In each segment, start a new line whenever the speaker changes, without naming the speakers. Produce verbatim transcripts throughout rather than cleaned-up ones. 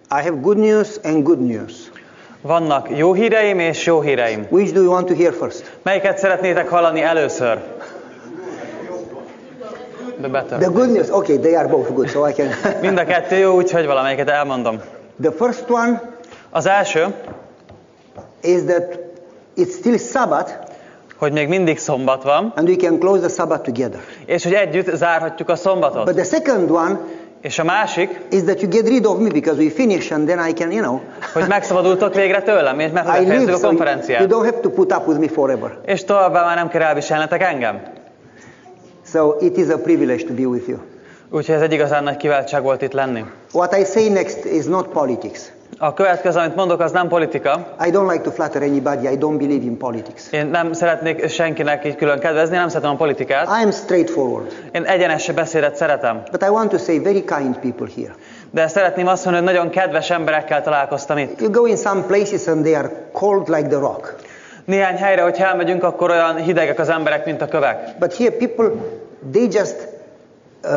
I have good news and good news.
Vannak jó híreim és jó híreim.
Which do you want to hear first?
Melyiket szeretnétek hallani először? The better.
The good news. Okay, they are both good, so I can.
Mind a kettő jó, úgyhogy valamelyiket elmondom.
The first one
Az első,
is that it's still Sabbath,
hogy még mindig szombat van,
and we can close the Sabbath together.
és hogy együtt zárhatjuk a szombatot.
But the second one
És a másik,
is that you get rid of me because we finish, and then I can, you know.
hogy megszabadultok végre tőlem, és meg
I live,
fejezzük a
so you
konferenciát.
don't have to put up with me forever.
És továbbá már nem kell elviselnetek engem.
So it is a privilege to be with you.
Úgyhogy ez egy igazán nagy kiváltság volt itt lenni.
What I say next is not politics.
A következő, amit mondok, az nem politika.
I don't like to flatter anybody. I don't believe in politics.
Én nem szeretnék senkinek így külön kedvezni, nem szeretem a politikát.
I am straightforward.
Én egyenes beszédet szeretem.
But I want to say very kind people here.
De szeretném azt mondani, hogy nagyon kedves emberekkel találkoztam itt.
You go in some places and they are cold like the rock.
Néhány helyre, hogy elmegyünk, akkor olyan hidegek az emberek, mint a kövek.
But here people, they just, uh,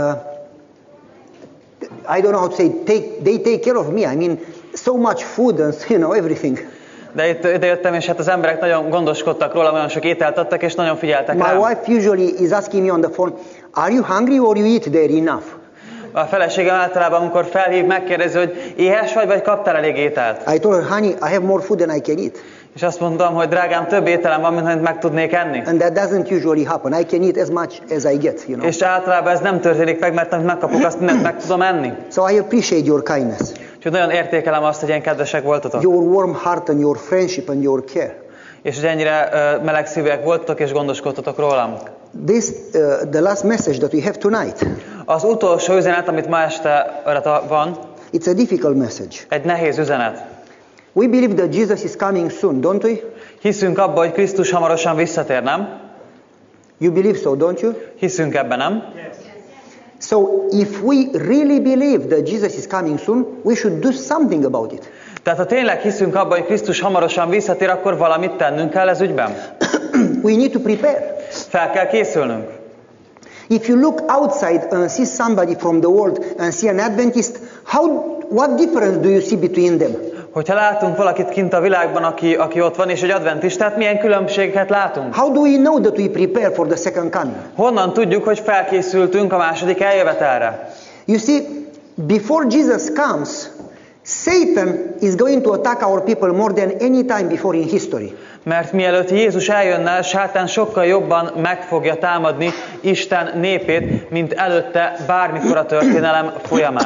I don't know how to say, take, they take care of me. I mean, so much food and, you know, everything.
De itt idejöttem, és hát az emberek nagyon gondoskodtak róla, nagyon sok ételt adtak, és nagyon figyeltek
My
rám.
wife usually is asking me on the phone, are you hungry or you eat there enough?
A feleségem általában, amikor felhív, megkérdezi, hogy éhes vagy, vagy kaptál elég ételt?
I told her, honey, I have more food than I can eat.
És azt mondtam, hogy drágám, több ételem van, mint amit meg tudnék enni.
And that doesn't usually happen. I can eat as much as I get, you know.
És általában ez nem történik meg, mert amit megkapok, azt mindent meg tudom enni.
So I appreciate your kindness,
Úgyhogy nagyon értékelem azt, hogy ilyen kedvesek voltatok.
your warm heart and your friendship and your care.
És hogy ennyire uh, melegszívűek voltatok, és gondoskodtatok rólam.
This, uh, the last message that we have tonight,
Az utolsó üzenet, amit ma este van,
it's a difficult message.
egy nehéz üzenet.
We believe that Jesus is coming soon, don't we?
Hiszünk abban, hogy Krisztus hamarosan visszatér, nem?
You believe so, don't you?
Hiszünk ebben, nem?
So if we really believe that Jesus is coming soon, we should do something about it.
Tehát ha tényleg hiszünk abban, hogy Krisztus hamarosan visszatér, akkor valamit tennünk kell ez ügyben.
We need to prepare.
Fel kell készülnünk.
If you look outside and see somebody from the world and see an Adventist, how, what difference do you see between them?
Hogyha látunk valakit kint a világban, aki, aki ott van, és egy adventistát, milyen különbségeket látunk?
How do we know that we prepare for the second coming?
Honnan tudjuk, hogy felkészültünk a második eljövetelre?
You see, before Jesus comes, Satan is going to attack our people more than any time before in history.
Mert mielőtt Jézus eljönne, sátán sokkal jobban meg fogja támadni Isten népét, mint előtte bármikor a történelem folyamán.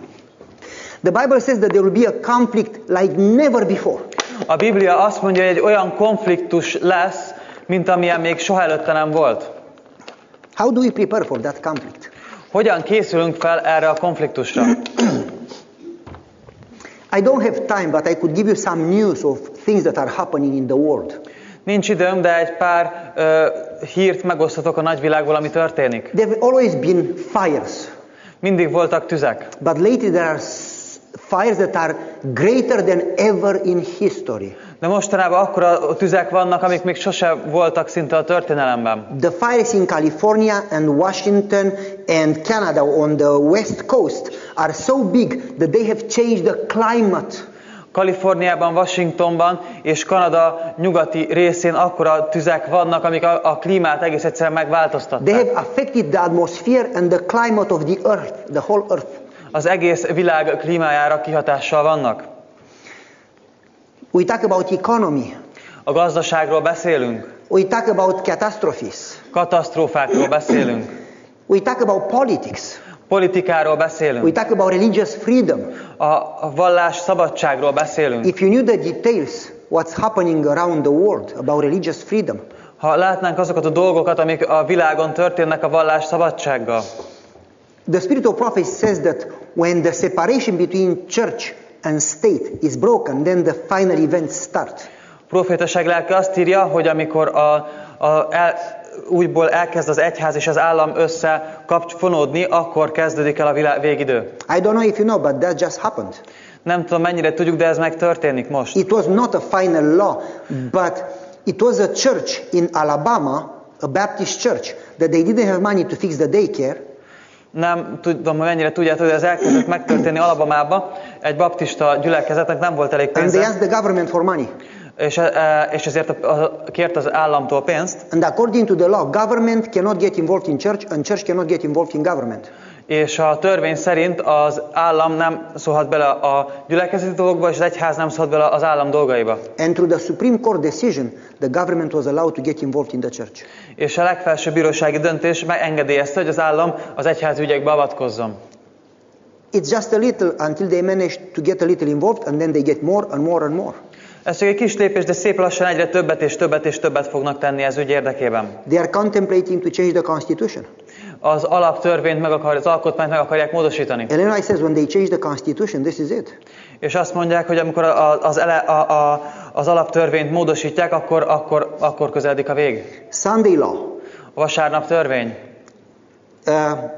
The Bible says that there will be a conflict like never before.
A Biblia azt mondja, hogy egy olyan konfliktus lesz, mint amilyen még soha előtte nem volt.
How do we prepare for that conflict?
Hogyan készülünk fel erre a konfliktusra?
I don't have time, but I could give you some news of things that are happening in the world.
Nincs időm, de egy pár uh, hírt megosztatok a nagyvilágból, ami történik.
There have always been fires,
Mindig voltak tüzek,
but lately there are s- fires that are greater than ever in history.
de mostanában akkora tüzek vannak, amik még sose voltak szinte a történelemben.
The fires in California and Washington and Canada on the west coast are so big that they have changed the climate.
Kaliforniában, Washingtonban és Kanada nyugati részén akkora tüzek vannak, amik a, a klímát egész egyszerűen
They
megváltoztatták.
have affected the atmosphere and the climate of the earth, the whole earth.
Az egész világ klímájára kihatással vannak.
We talk about economy.
A gazdaságról beszélünk,
We talk about catastrophes.
katasztrófákról beszélünk,
We talk about politics.
politikáról
We
beszélünk,
talk about religious freedom.
a, a vallás szabadságról beszélünk.
If you knew the details, what's happening around the world about religious freedom,
Ha látnánk azokat a dolgokat, amik a világon történnek a vallás szabadsággal.
the spirit of prophecy says that when the separation between church and state is broken, then the final events start.
Profétaság lelke azt írja, hogy amikor a, a el, újból elkezd az egyház és az állam össze kapcsolódni, akkor kezdődik el a világ, végidő.
I don't know if you know, but that just happened.
Nem tudom, mennyire tudjuk, de ez megtörténik most.
It was not a final law, but it was a church in Alabama, a Baptist church, that they didn't have money to fix the daycare.
Nem tudom, hogy mennyire tudjátok, hogy ez elkezdett megtörténni Alabamában. Egy baptista gyülekezetnek nem volt elég
And they
pénze,
asked the government for money.
és, e, és ezért a, a, kért az államtól pénzt.
And according to the law, government cannot get involved in church and church cannot get involved in government.
És a törvény szerint az állam nem szólhat bele a gyülekezeti dolgokba, és az egyház nem szólhat bele az állam dolgaiba.
And through the Supreme Court decision, the government was allowed to get involved in the church.
És a legfelsőbb bírósági döntés megengedélyezte, hogy az állam az egyház ügyekbe avatkozzon.
It's just a little until they manage to get a little involved and then they get more and more and more.
Ez csak egy kis lépés, de szép lassan egyre többet és többet és többet fognak tenni ez ügy érdekében.
They are contemplating to change the constitution.
Az alaptörvényt meg akar, az alkotmányt meg akarják módosítani.
Ellen White says when they change the constitution, this is it.
És azt mondják, hogy amikor az, ele, a, a, az alaptörvényt módosítják, akkor, akkor, akkor közeledik a vég.
Sunday law.
A vasárnap törvény.
Uh,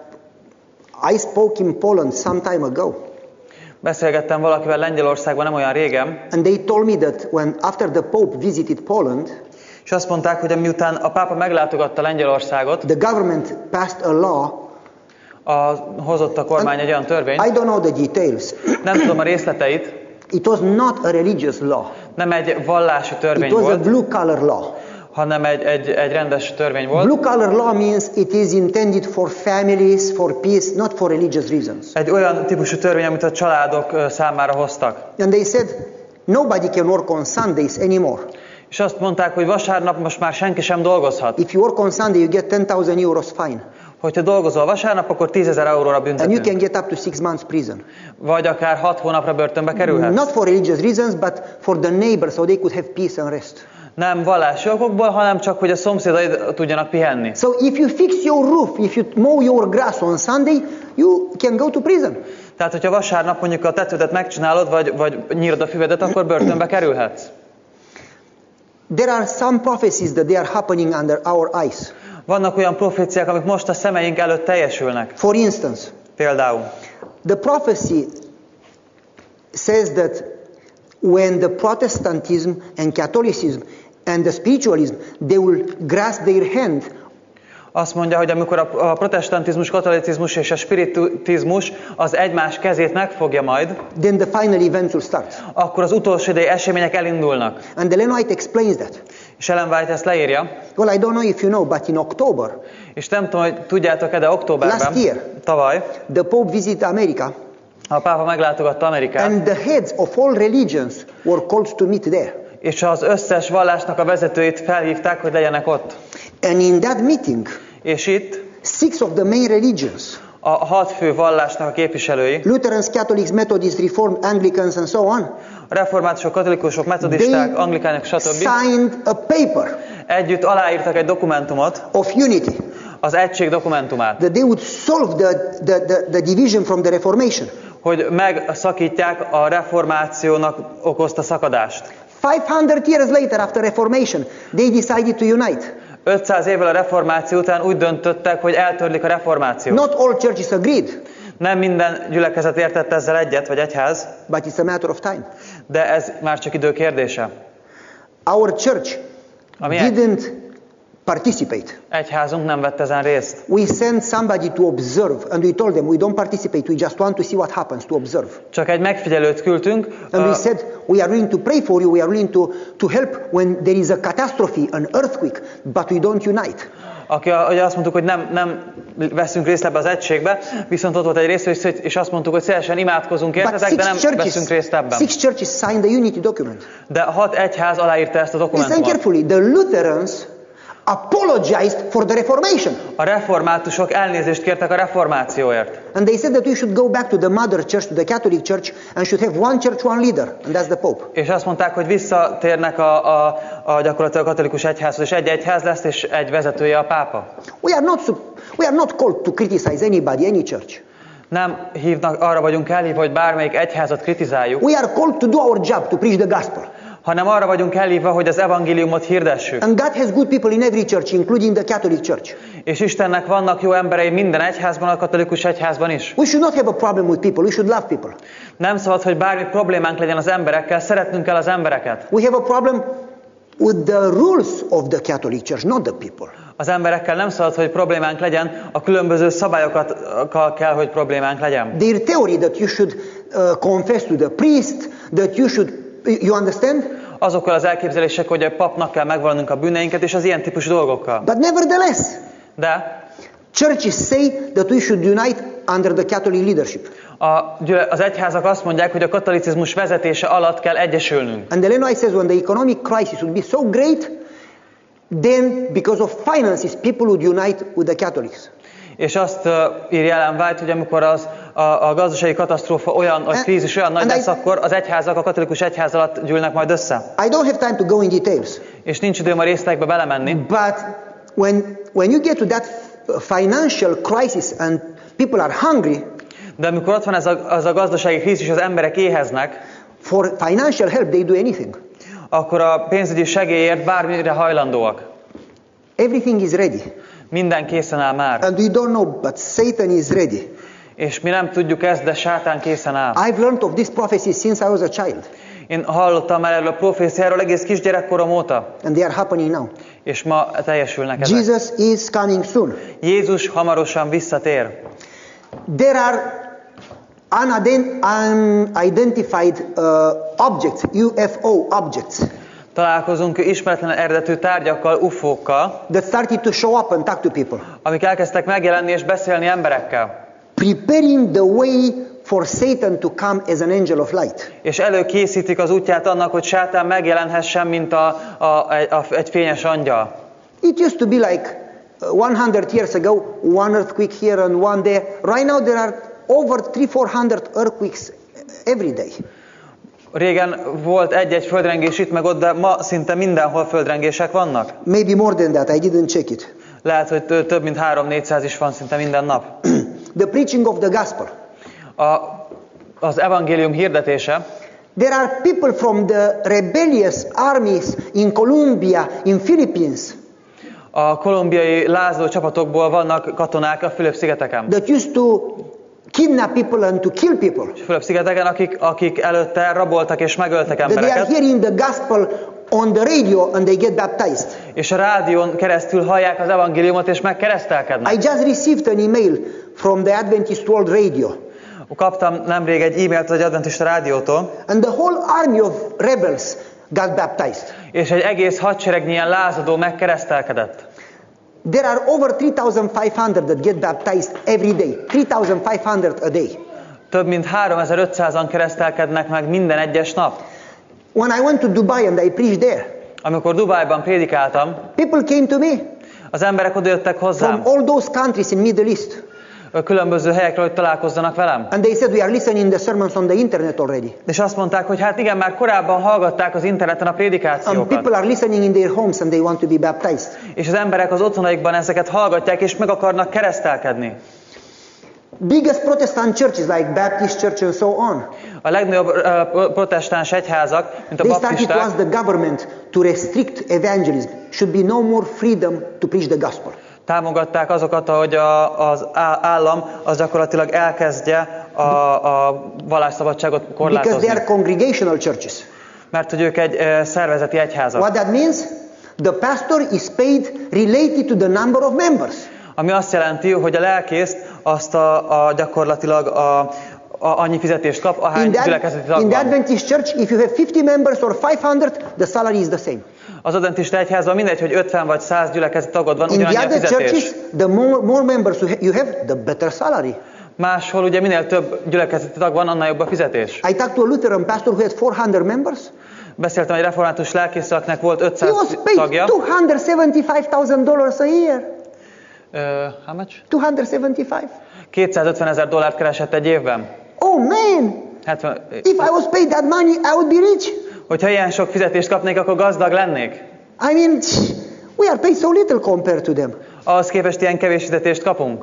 I spoke in Poland some time ago.
Beszélgettem valakivel Lengyelországban nem olyan régen.
And they told me that when after the Pope visited Poland,
és azt mondták, hogy miután a pápa meglátogatta Lengyelországot,
the government passed a law.
A, hozott a kormány egy olyan törvényt.
I don't know the details.
Nem tudom a részleteit.
It was not a religious law.
Nem egy vallási törvény
It was
volt,
a blue collar law.
hanem egy, egy, egy rendes törvény volt.
Blue collar law means it is intended for families, for peace, not for religious reasons.
Egy olyan típusú törvény, amit a családok számára hoztak.
And they said nobody can work on Sundays anymore.
És azt mondták, hogy vasárnap most már senki sem dolgozhat.
If you work on Sunday, you get ten thousand euros fine.
Hogyha dolgozol vasárnap, akkor tízezer euróra
And you
büntetünk.
can get up to six months prison.
Vagy akár hat hónapra börtönbe kerülhetsz.
Not for religious reasons, but for the neighbors, so they could have peace and rest.
Nem vallási okokból, hanem csak, hogy a szomszédaid tudjanak pihenni.
So if you fix your roof, if you mow your grass on Sunday, you can go to prison.
Tehát, hogyha vasárnap mondjuk a tetődet megcsinálod, vagy, vagy nyírod a füvedet, akkor börtönbe kerülhetsz.
There are some prophecies that they are happening under our eyes.
Vannak olyan proféciák, amik most a szemeink előtt teljesülnek.
For instance,
Például,
the prophecy says that when the Protestantism and Catholicism and the spiritualism, they will grasp their hand.
azt mondja, hogy amikor a protestantizmus, katolicizmus és a spiritizmus az egymás kezét megfogja majd,
then the final events will start.
akkor az utolsó idei események elindulnak.
And Ellen White explains that.
És Ellen White ezt leírja.
Well, I don't know if you know, but in October,
És nem tudom, hogy tudjátok-e, de októberben,
last year,
tavaly,
the Pope visited America,
a pápa meglátogatta Amerikát,
and the heads of all religions were called to meet there.
és az összes vallásnak a vezetőit felhívták, hogy legyenek ott.
And in that meeting,
És itt
six of the main religions,
a hat fő vallásnak a képviselői,
Lutherans, Catholics, Methodists, Reformed, Anglicans, and so on,
a reformátusok, katolikusok, metodisták, anglikánok, stb.
signed a paper
együtt aláírtak egy dokumentumot,
of unity,
az egység dokumentumát,
that they would solve the, the, the, the division from the Reformation.
hogy megszakítják a reformációnak okozta szakadást.
five hundred years later, after Reformation, they decided to unite.
ötszáz évvel a reformáció után úgy döntöttek, hogy eltörlik a reformációt.
Not all churches agreed,
Nem minden gyülekezet értett ezzel egyet, vagy egyház,
but it's a matter of time.
de ez már csak idő kérdése.
Our church
A mi egy,
didn't participate.
egyházunk nem vett ezen részt.
We sent somebody to observe, and we told them we don't participate, we just want to see what happens, to observe.
Csak egy megfigyelőt küldtünk,
And we
uh,
said, we are willing to pray for you, we are willing to, to help when there is a catastrophe, an earthquake, but we don't unite.
aki a, ugye azt mondtuk, hogy nem, nem veszünk részt ebbe az egységbe, viszont ott volt egy rész, és azt mondtuk, hogy szívesen imádkozunk értetek, de nem veszünk részt ebben.
six churches signed the unity document.
De hat egyház aláírta ezt a
Listen
dokumentumot.
carefully, the Lutherans apologized for the Reformation.
A reformátusok elnézést kértek a reformációért.
And they said that we should go back to the mother church, to the Catholic church, and should have one church, one leader, and that's the Pope.
És azt mondták, hogy visszatérnek a, a, a gyakorlatilag a katolikus egyházhoz, és egy egyház lesz, és egy vezetője a pápa.
We are not, we are not called to criticize anybody, any church.
Nem hívnak, arra vagyunk elhívva, hogy bármelyik egyházat kritizáljuk,
We are called to do our job, to preach the gospel.
hanem arra vagyunk elhívva, hogy az evangéliumot hirdessük.
And God has good people in every church, including the Catholic Church.
És Istennek vannak jó emberei minden egyházban, a katolikus egyházban is.
We should not have a problem with people, we should love people.
Nem szabad, hogy bármi problémánk legyen az emberekkel, szeretnünk kell az embereket.
We have a problem with the rules of the Catholic Church, not the people.
Az emberekkel nem szabad, hogy problémánk legyen, a különböző szabályokkal kell, hogy problémánk legyen.
Their theory that you should uh, confess to the priest, that you should, you understand?
Azokkal az elképzelések, hogy a papnak kell megvallanunk a bűneinket, és az ilyen típusú dolgokkal.
But nevertheless,
De
churches say that we should unite under the Catholic leadership.
a, az egyházak azt mondják, hogy a katolicizmus vezetése alatt kell egyesülnünk.
And Ellen White says when the economic crisis would be so great, then because of finances people would unite with the Catholics.
És azt uh, írja Ellen White, hogy amikor az, a, a gazdasági katasztrófa olyan, a krízis olyan nagy lesz, I, akkor az egyházak a katolikus egyház alatt gyűlnek majd össze.
I don't have time to go in details.
És nincs időm a részletekbe belemenni.
But when, when you get to that financial crisis and people are hungry,
de amikor ott van ez a, az a gazdasági krízis, és az emberek éheznek,
for financial help they do anything.
Akkor a pénzügyi segélyért bármire hajlandóak.
Everything is ready.
Minden készen áll már.
And we don't know, but Satan is ready.
És mi nem tudjuk ezt, de sátán készen áll.
I've learned of this prophecy since I was a child.
Én hallottam már erről a proféciáról egész kisgyerekkorom óta.
And they are happening now.
És ma teljesülnek ezek.
Jesus is coming soon.
Jézus hamarosan visszatér.
There are unidentified uh, objects, U F O objects.
Találkozunk ismeretlen eredetű tárgyakkal, ufókkal,
that started to show up and talk to people.
Amik elkezdtek megjelenni és beszélni emberekkel.
Preparing the way for Satan to come as an angel of light.
És előkészítik az útját annak, hogy sátán megjelenhessen, mint a, a, a, egy fényes angyal.
It used to be like one hundred years ago, one earthquake here and one there. Right now there are over three four hundred earthquakes every day.
Régen volt egy-egy földrengés itt meg ott, de ma szinte mindenhol földrengések vannak.
Maybe more than that, I didn't check it.
Lehet, hogy több mint három-négyszáz is van szinte minden nap.
The preaching of the gospel.
A, az evangélium hirdetése.
There are people from the rebellious armies in Colombia, in Philippines.
A kolumbiai lázadó csapatokból vannak katonák a Fülöp-szigeteken.
That used to kidnap people and to kill people.
Fülöp-szigeteken, akik, akik előtte raboltak és megöltek embereket.
They are hearing the gospel on the radio and they get baptized.
És a rádión keresztül hallják az evangéliumot és megkeresztelkednek.
I just received an email from the Adventist World Radio.
Kaptam nemrég egy e-mailt az Adventista rádiótól.
And the whole army of rebels got baptized.
És egy egész hadseregnyi ilyen lázadó megkeresztelkedett.
There are over three thousand five hundred that get baptized every day. three thousand five hundred a day.
Több mint háromezer-ötszázan keresztelkednek meg minden egyes nap.
When I went to Dubai and I preached there,
amikor Dubájban prédikáltam,
people came to me.
Az emberek odajöttek hozzám.
From all those countries in Middle East.
A különböző helyekről, hogy találkozzanak velem.
And they said we are listening the sermons on the internet already.
És azt mondták, hogy hát igen, már korábban hallgatták az interneten a prédikációkat.
And people are listening in their homes and they want to be baptized.
És az emberek az otthonaikban ezeket hallgatják és meg akarnak keresztelkedni.
Biggest Protestant churches like Baptist Church and so on.
A legnagyobb uh, protestáns egyházak, mint a
they
baptisták.
They started to ask the government to restrict evangelism. Should be no more freedom to preach the gospel.
Támogatták azokat, hogy a, az állam az gyakorlatilag elkezdje a, a vallásszabadságot korlátozni.
Because they are congregational churches.
Mert hogy ők egy uh, szervezeti egyházak.
What that means? The pastor is paid related to the number of members.
Ami azt jelenti, hogy a lelkészt azt a, a gyakorlatilag a, a, annyi fizetést kap, ahány gyülekezeti tag van.
In the Adventist church, if you have fifty members or five hundred, the salary is the same.
Az adventista egyházban mindegy, hogy ötven vagy száz gyülekezeti tagod van, ugyanannyi a fizetés.
In the other churches, the more, more members you have, the better salary.
Máshol ugye minél több gyülekezeti tag van, annál jobb a fizetés.
I talked to a Lutheran pastor who had four hundred members.
Beszéltem egy református lelkésszel, akinek volt ötszáz tagja.
He was paid two hundred seventy-five thousand dollars a year.
Uh, how much?
two hundred seventy-five.
kétszázötven ezer dollárt keresett egy évben.
Oh man!
hetven
If I was paid that money, I would be rich.
Hogyha ilyen sok fizetést kapnék, akkor gazdag lennék.
I mean, we are paid so little compared to them.
Ahhoz képest ilyen kevés fizetést kapunk.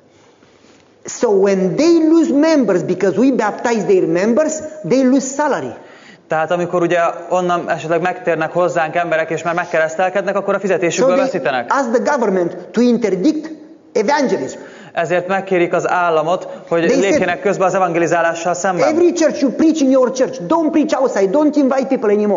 So when they lose members because we baptize their members, they lose salary.
Tehát amikor ugye onnan esetleg megtérnek hozzánk emberek, és már megkeresztelkednek, akkor a fizetésükből
so
veszítenek.
Ask the government to interdict evangelism.
Ezért megkérik az államot, hogy they lépjenek közbe az evangelizálással szemben.
Every church you preach in your church, don't preach outside, don't invite people anymore.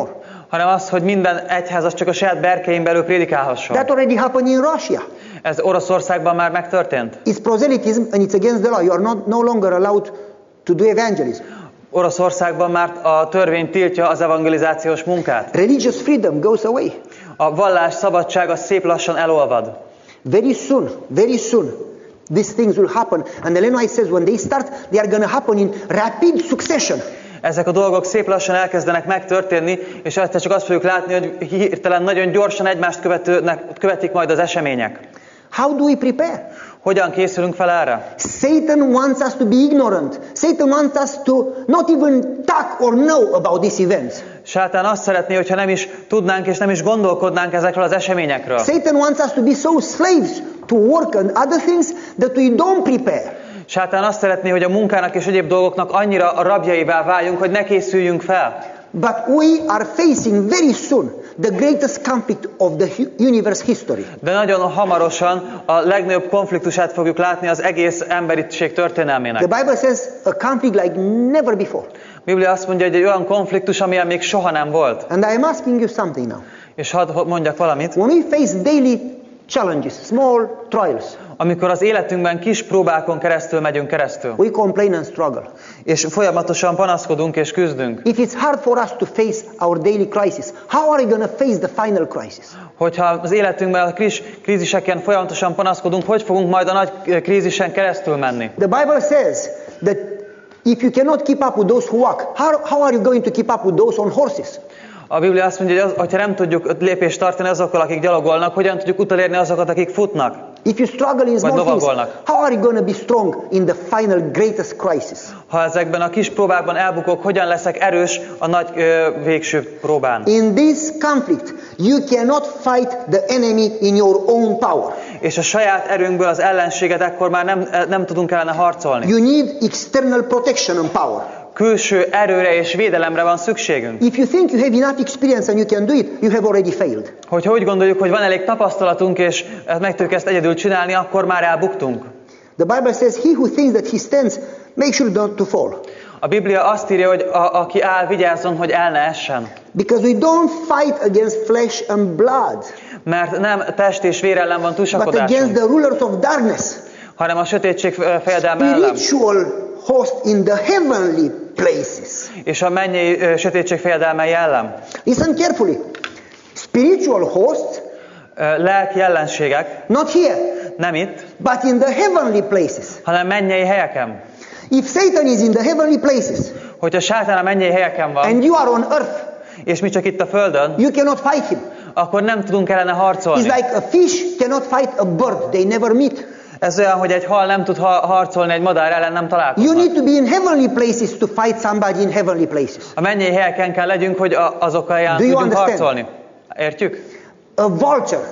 hanem az, hogy minden egyház az csak a saját berkein belül prédikálhasson.
That already happened in Russia.
Ez Oroszországban már megtörtént.
It's proselytism and it's against the law. You are not no longer allowed to do evangelism.
Oroszországban már a törvény tiltja az evangelizációs munkát.
Religious freedom goes away.
A vallás szabadsága szép lassan elolvad.
Very soon, very soon, these things will happen. And Ellen White says when they start, they are going to happen in rapid succession.
Ezek a dolgok szép lassan elkezdenek megtörténni, és egyszer csak azt fogjuk látni, hogy hirtelen nagyon gyorsan egymást követőnek, követik majd az események.
How do we prepare?
Hogyan készülünk fel erre?
Satan wants us to be ignorant. Satan wants us to not even talk or know about these events.
Sátán azt szeretné, hogyha nem is tudnánk és nem is gondolkodnánk ezekről az eseményekről.
Satan wants us to be so slaves to work and other things that we don't prepare.
Sátán azt szeretné, hogy a munkának és egyéb dolgoknak annyira a rabjaivá váljunk, hogy ne készüljünk fel.
But we are facing very soon the greatest conflict of the universe history.
De nagyon hamarosan a legnagyobb konfliktusát fogjuk látni az egész emberiség történelmének.
The Bible says a conflict like never before.
A Biblia azt mondja, hogy egy olyan konfliktus, amilyen még soha nem volt.
And I am asking you something now.
És hadd mondjak valamit.
When we face daily challenges, small trials,
amikor az életünkben kis próbákon keresztül megyünk keresztül,
we complain and struggle.
És folyamatosan panaszkodunk és küzdünk.
If it's hard for us to face our daily crisis, how are we going to face the final crisis?
Hogyha az életünkben a kis kríziseken folyamatosan panaszkodunk, hogy fogunk majd a nagy krízisen keresztül menni?
The Bible says that if you cannot keep up with those who walk, how, how are you going to keep up with those on horses?
A Biblia azt mondja, hogy az, hogyha nem tudjuk lépést tartani azokkal, akik gyalogolnak, hogyan tudjuk utolérni azokat, akik futnak?
If you struggle in small things, how are you going to be strong in the final greatest crisis?
Ha ezekben a kis próbákban elbukok, hogyan leszek erős a nagy ö, végső próbán?
In this conflict, you cannot fight the enemy in your own power.
És a saját erőnkből az ellenséget ekkor már nem, nem tudunk ellene harcolni.
You need external protection and power.
Külső erőre és védelemre van szükségünk.
If you think you have enough experience and you can do it, you have already failed.
Hogyha úgy gondoljuk, hogy van elég tapasztalatunk és meg tudjuk ezt egyedül csinálni, akkor már elbuktunk.
The Bible says, he who thinks that he stands, make sure not to fall.
A Biblia azt írja, hogy a, aki áll, vigyázzon, hogy el ne essen.
Because we don't fight against flesh and blood.
Mert nem test és vér ellen van túlsakodásunk,
but against the rulers of darkness,
hanem a sötétség fejedelme ellen.
Spiritual host in the heavenly places.
És a mennyei uh, sötétség fejedelmei ellen.
Listen carefully. Spiritual hosts,
uh, lelki ellenségek,
not here,
nem itt,
but in the heavenly places.
hanem mennyei helyeken.
If Satan is in the heavenly places,
hogyha sátán a mennyei helyeken van,
and you are on earth,
és mi csak itt a földön,
you cannot fight him.
Akkor nem tudunk ellene harcolni.
It's like a fish cannot fight a bird, they never meet.
Ez olyan, hogy egy hal nem tud harcolni egy madár ellen, nem találkoznak.
You need to be in heavenly places to fight somebody in heavenly places.
A mennyei helyeken kell legyünk, hogy azokkal ellen tudjunk understand? harcolni. Értjük?
A vulture.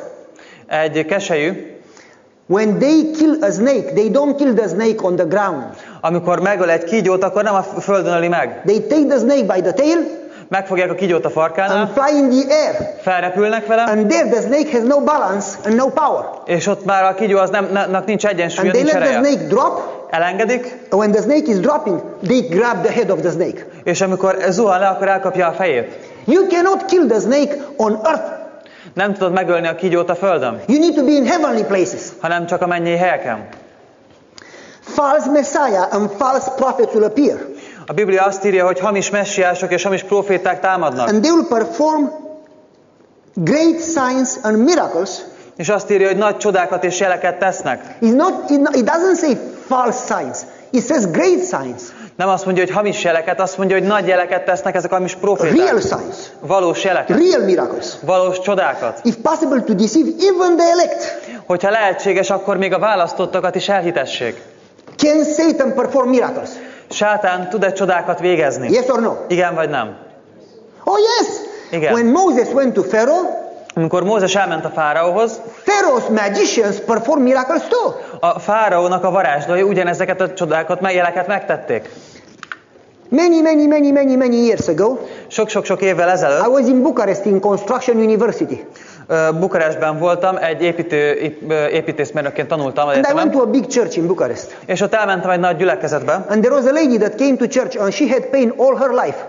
Egy keselyű.
When they kill a snake, they don't kill the snake on the ground.
Amikor megöl egy kígyót, akkor nem a földön öli meg.
They take the snake by the tail.
Megfogják a kígyót a farkánál.
And fly in the air.
Felrepülnek vele.
And there the snake has no balance and no power.
És ott már a kígyó az nem, nem nincs egyensúlya, nincs ereje.
And they let the snake drop.
Elengedik.
When the snake is dropping, they grab the head of the snake.
És amikor zuhan le, akkor elkapja a fejét.
You cannot kill the snake on earth.
Nem tudod megölni a kígyót a földön.
You need to be in heavenly places.
Hanem csak a mennyei helyeken.
False messiah and false prophets will appear.
A Biblia azt írja, hogy hamis messiások és hamis proféták támadnak.
And they will perform great signs and miracles.
És azt írja, hogy nagy csodákat és jeleket tesznek.
It's not, it doesn't say false signs. It says great signs.
Nem azt mondja, hogy hamis jeleket, azt mondja, hogy nagy jeleket tesznek ezek a hamis proféták.
Real signs.
Valós jeleket.
Real miracles.
Valós csodákat.
If possible to deceive even the elect.
Hogyha lehetséges, akkor még a választottakat is elhitessék.
Can Satan perform miracles?
Sátán tud-e csodákat végezni?
Yes or no?
Igen vagy nem?
Oh yes.
Igen.
When Moses went to Pharaoh,
amikor Mózes elment a fáraóhoz,
Pharaoh's magicians perform miracles too.
A fáraónak a varázslói ugyanezeket a csodákat, jeleket megtették.
Many, many, many, many, many years ago,
sok-sok-sok évvel ezelőtt,
I was in Bucharest in Construction University.
Uh, Bukarestben voltam, egy építő, építészmérnökként tanultam.
And I went to a big church in Bucharest.
És ott elmentem egy nagy gyülekezetbe.
And there was a lady that came to church and she had pain all her life.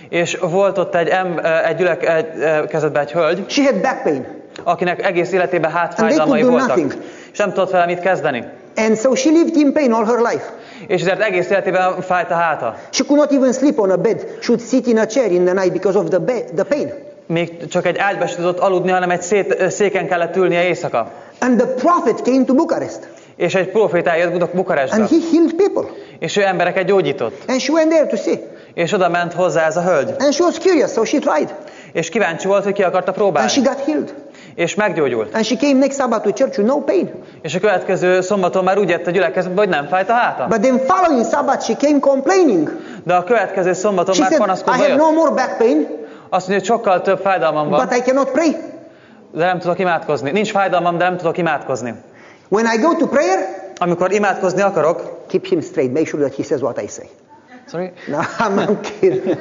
És volt ott egy, em, egy gyülekezetben egy hölgy,
She had back pain.
akinek egész életében
And they
hátfájdalmai
could do
voltak.
nothing.
És nem tudott vele mit kezdeni.
And so she lived in pain all her life.
És ezért egész életében fájt a háta.
She could not even sleep on a bed. She would sit in a chair in the night because of the, be- the pain.
Még csak egy ágyba sem tudott aludni, hanem egy szét, széken kellett ülnie éjszaka.
And the prophet came to Bucharest.
És egy proféta jött Bukarestbe.
And he healed people.
És ő embereket gyógyított.
And she went there to see.
És oda ment hozzá ez a hölgy.
And she was curious, so she tried.
És kíváncsi volt, hogy ki akarta próbálni.
And she got healed.
És meggyógyult.
And she came next Sabbath to church with no pain.
És a következő szombaton már úgy jött a gyülekezetbe, hogy nem fájt a háta.
But then following Sabbath she came complaining.
De a következő szombaton
She
már
said, I
panaszkodva
have
jött.
no more back pain,
Azt mondja, hogy sokkal több fájdalmam van,
but I cannot pray.
de nem tudok imádkozni. Nincs fájdalmam, de nem tudok imádkozni.
When I go to prayer,
Amikor imádkozni akarok...
keep him straight. Make sure that he says what I say.
Sorry?
No, I'm kidding.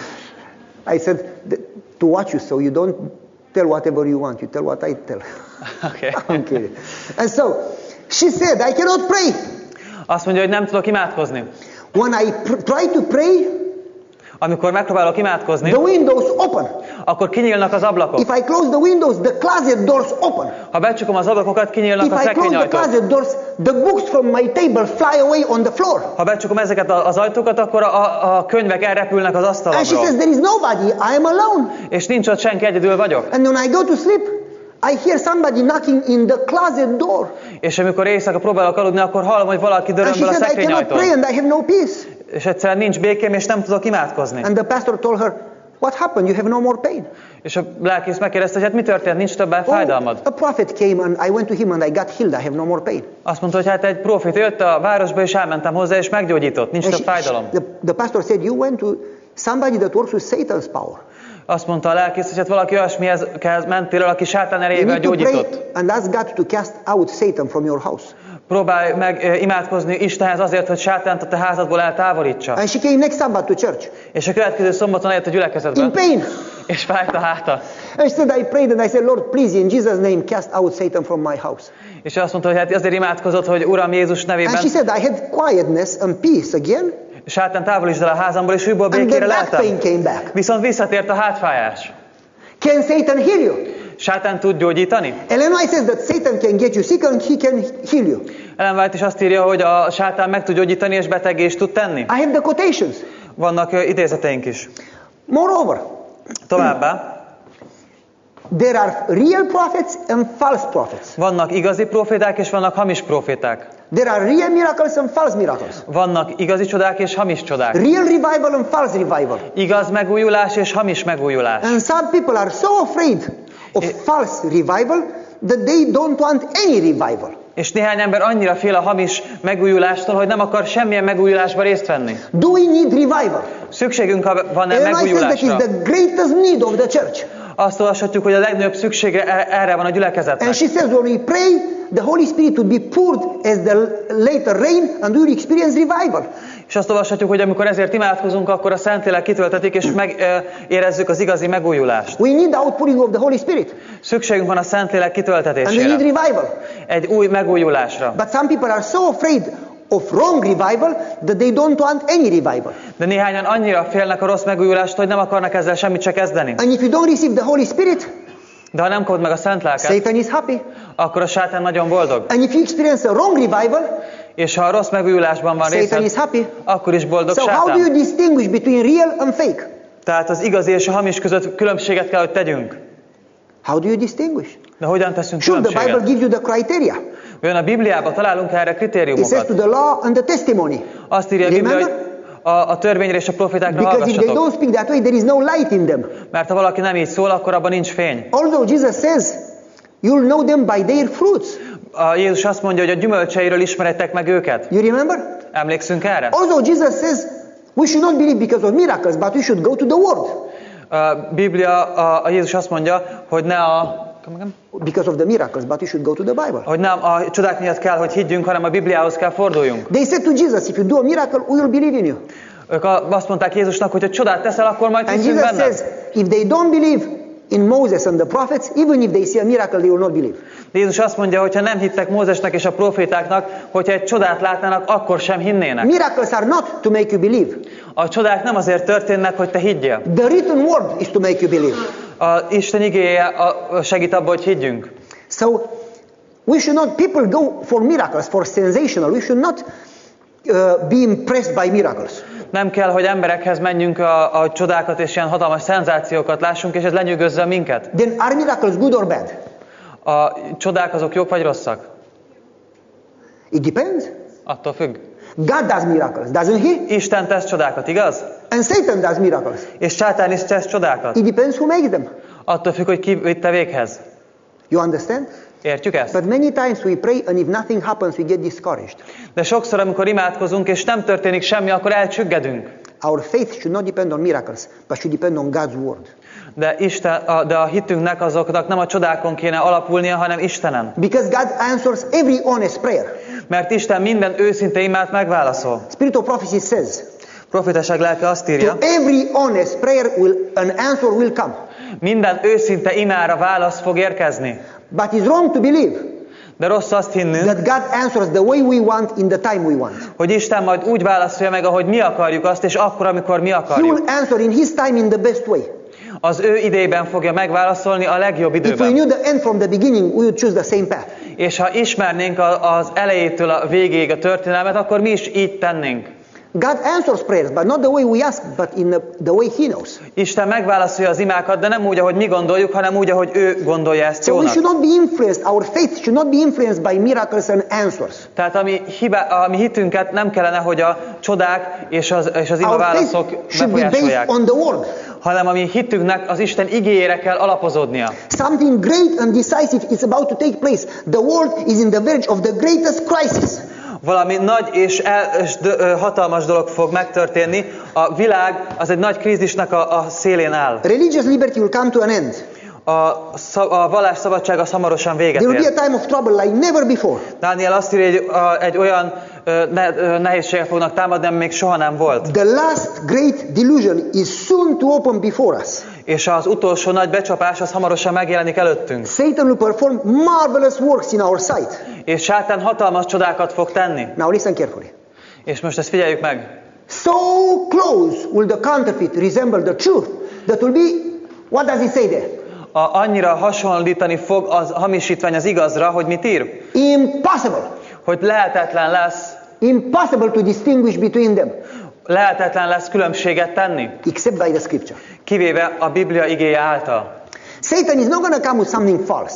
I said th- to watch you so you don't tell whatever you want. You tell what I tell.
Okay.
I'm kidding. And so she said, I cannot pray.
Azt mondja, hogy nem tudok imádkozni.
When I pr- try to pray,
Amikor megpróbálok imádkozni,
the windows open.
akkor kinyílnak az ablakok.
If I close the windows, the closet doors open.
Ha becsukom az ablakokat, kinyílnak
If
a
I close the
szekrényajtók.
closet doors, the books from my table fly away on the floor.
Ha becsukom ezeket az ajtókat, akkor a, a könyvek elrepülnek az
And she
asztalomról.
says, there is nobody. I am alone.
És nincs ott senki, egyedül vagyok.
And when I go to sleep, I hear somebody knocking in the closet door.
És amikor éjszaka próbálok aludni, akkor hallom, hogy valaki
And she
dörömből a
said, I cannot pray
szekrényajtón.
and I have no peace.
És egyszerűen nincs békém, és nem tudok imádkozni.
And the pastor told her, what happened? You have no more pain.
És a lelkész megkérdezte, hogy hát mi történt, nincs többet fájdalmad.
a prophet came and I went to him and I got healed. I have no more pain.
Azt mondta, hogy hát egy profét jött a városba, és elmentem hozzá, és meggyógyított, nincs
And
több
she-
fájdalom.
she- the, the pastor said, you went to somebody that works with Satan's power.
Azt mondta a lelkész, hogy hát valaki olyasmihez mentél el, aki sátán
You
erejével
need to
gyógyított.
pray and ask God to cast out Satan from your house.
Próbálj meg eh, imádkozni Istenhez azért, hogy sátánt a te házadból eltávolítsa.
And she came next Sabbath to church
És a következő szombaton eljött a
in
gyülekezetbe,
pain.
és fájt a háta.
And she said, I prayed and I said, Lord, please, in Jesus' name, cast out Satan from my house.
És azt mondta, hogy hát azért imádkozott, hogy Uram Jézus
And
nevében
she said, I had quietness and peace again.
sátán távolítsd el a házamból, és újból
And the
békére
back pain
leltem.
came back.
Viszont visszatért a hátfájás.
Can Satan heal you?
Sátán tud gyógyítani?
Ellen White says that Satan can get you sick and he can heal you.
Ellen White is azt írja, hogy a sátán meg tud gyógyítani, és betegé is tud tenni.
I have the quotations.
Vannak ö, idézeteink is.
Moreover,
Továbbá,
there are real prophets and false prophets.
vannak igazi proféták, és vannak hamis proféták.
There are real miracles and false miracles.
Vannak igazi csodák és hamis csodák.
Real revival and false revival.
Igaz megújulás és hamis megújulás.
And some people are so afraid of false revival that they don't want any revival.
És néhány ember annyira fél a hamis megújulástól, hogy nem akar semmilyen megújulásba részt venni.
Do we need revival?
Szükségünk van-e
Ellen White says that is
megújulásra?
the greatest need of the church.
Azt olvashatjuk, hogy a legnagyobb szüksége e- erre van a gyülekezetnek.
And she says when we pray, the Holy Spirit will be poured as the later rain and we will experience revival.
És azt olvashatjuk, hogy amikor ezért imádkozunk, akkor a Szentlélek kitöltetik, és megérezzük az igazi megújulást.
We need the outpouring of the Holy Spirit.
Szükségünk van a Szentlélek
And we
kitöltetésére.
need revival.
Egy új megújulásra.
But some people are so afraid of wrong revival that they don't want any revival.
De néhányan annyira félnek a rossz megújulást, hogy nem akarnak ezzel semmit se kezdeni.
And if you don't receive the Holy Spirit,
De ha nem kapod meg a Szent Lelket,
Satan is happy.
akkor a sátán nagyon boldog.
And if you experience a wrong revival,
És ha a rossz megújulásban van
Satan is
részed,
happy.
akkor is boldog
So how do you
sátán.
distinguish between real and fake?
Tehát az igazi és a hamis között különbséget kell, hogy tegyünk.
How do you distinguish?
De hogyan teszünk
Sure, the Bible
különbséget?
gives you the criteria.
Vajon a Bibliában találunk erre
It says
kritériumokat?
to the law and the testimony.
Azt írja a Biblia, hogy
Remember?
a, a törvényre és a profétákra
Because if they
hallgassatok.
don't speak that way, there is no light in them.
Mert ha valaki nem így szól, akkor abban nincs fény.
Although Jesus says, you'll know them by their fruits.
A Jézus azt mondja, hogy a gyümölcseiről ismeretek meg őket.
You remember?
Emlékszünk erre?
Although Jesus says, we should not believe because of miracles, but we should go to the Word.
A Biblia, a, a Jézus azt mondja, hogy ne a...
Because of the miracles, but we should go to the Bible.
hogy nem a csodák miatt kell, hogy higgyünk, hanem a Bibliához kell forduljunk.
They said to Jesus, if you do a miracle, we will believe in you.
Ők a- azt mondták Jézusnak, hogy ha csodát teszel, akkor majd
And
hiszünk
Jesus
benned.
says, if they don't believe in Moses and the prophets, even if they see a miracle, they will not believe.
De Jézus azt mondja, hogy ha nem hittek Mózesnek és a profétáknak, hogyha egy csodát látnának, akkor sem hinnének.
Miracles are not to make you believe.
A csodák nem azért történnek, hogy te higgyél.
The written word is to make you believe.
A Isten igéje a- segít abba, hogy higgyünk.
So we should not, people go for miracles, for sensational. We should not uh, be impressed by miracles.
Nem kell, hogy emberekhez menjünk a, a csodákat és ilyen hatalmas szenzációkat lássunk, és ez lenyűgözze minket.
Then are miracles good or bad?
A csodák azok jók vagy rosszak?
It depends.
Attól függ.
God does miracles, doesn't he?
Isten tesz csodákat, igaz?
And Satan does miracles.
És sátán is tesz csodákat.
It depends who makes them.
Attól függ, hogy ki vitte véghez.
You understand?
Értjük ezt?
But many times we pray and if nothing happens we get discouraged.
De sokszor, amikor imádkozunk, és nem történik semmi, akkor elcsüggedünk.
Our faith should not depend on miracles, but should depend on God's word.
De, Isten, a, de a hitünknek azoknak nem a csodákon kéne alapulnia, hanem Istenen.
Because God answers every honest prayer.
Mert Isten minden őszinte imát megválaszol.
Spirit of prophecy says,
Profétaság lelke azt írja,
to every honest prayer will, an answer will come.
minden őszinte imára válasz fog érkezni.
But it's wrong to believe
De rossz azt hinnünk,
that God answers the way we want in the time we want.
hogy Isten majd úgy válaszolja meg, ahogy mi akarjuk azt, és akkor, amikor mi
He
akarjuk.
will answer in His time in the best way.
Az ő idejében fogja megválaszolni a legjobb
If we
időben.
knew the end from the beginning, we would choose the same path.
És ha ismernénk a- az elejétől a végéig a történelmet, akkor mi is így tennénk.
God answers prayers, but not the way we ask, but in the, the way He knows.
Isten megválaszolja az imákat, de nem úgy, ahogy mi gondoljuk, hanem úgy, ahogy ő gondolja ezt
So we
jónak.
should not be influenced, our faith should not be influenced by miracles and answers.
Tehát a mi, hibá, a mi hitünket nem kellene, hogy a csodák és az, és az ima
Our
válaszok
faith should be based
befolyásolják,
on the Word.
hanem a mi hitünknek az Isten igéjére kell alapozódnia.
Something great and decisive is about to take place. The world is in the verge of the greatest crisis.
Valami nagy és, el, és d, ö, hatalmas dolog fog megtörténni. A világ az egy nagy krízisnek a, a szélén áll.
Religious liberty will come to an end.
A, szav, a vallásszabadság az hamarosan véget
There will be
ér.
a time of trouble like never before.
Dániel azt írja, hogy a, egy olyan ö, ne, ö, nehézségek fognak támadni, ami még soha nem volt.
The last great delusion is soon to open before us.
És az utolsó nagy becsapás az hamarosan megjelenik előttünk.
Satan will perform marvelous works in our sight.
És sátán hatalmas csodákat fog tenni.
Now listen carefully.
És most ezt figyeljük meg.
So close will the counterfeit resemble the truth that will be, what does it say there?
A, annyira hasonlítani fog az hamisítvány az igazra, hogy mit ír?
Impossible.
Hogy lehetetlen lesz,
Impossible to distinguish between them,
lehetetlen lesz különbséget tenni,
except by the scripture.
kivéve a Biblia igéje által.
Satan is not going to come with something false.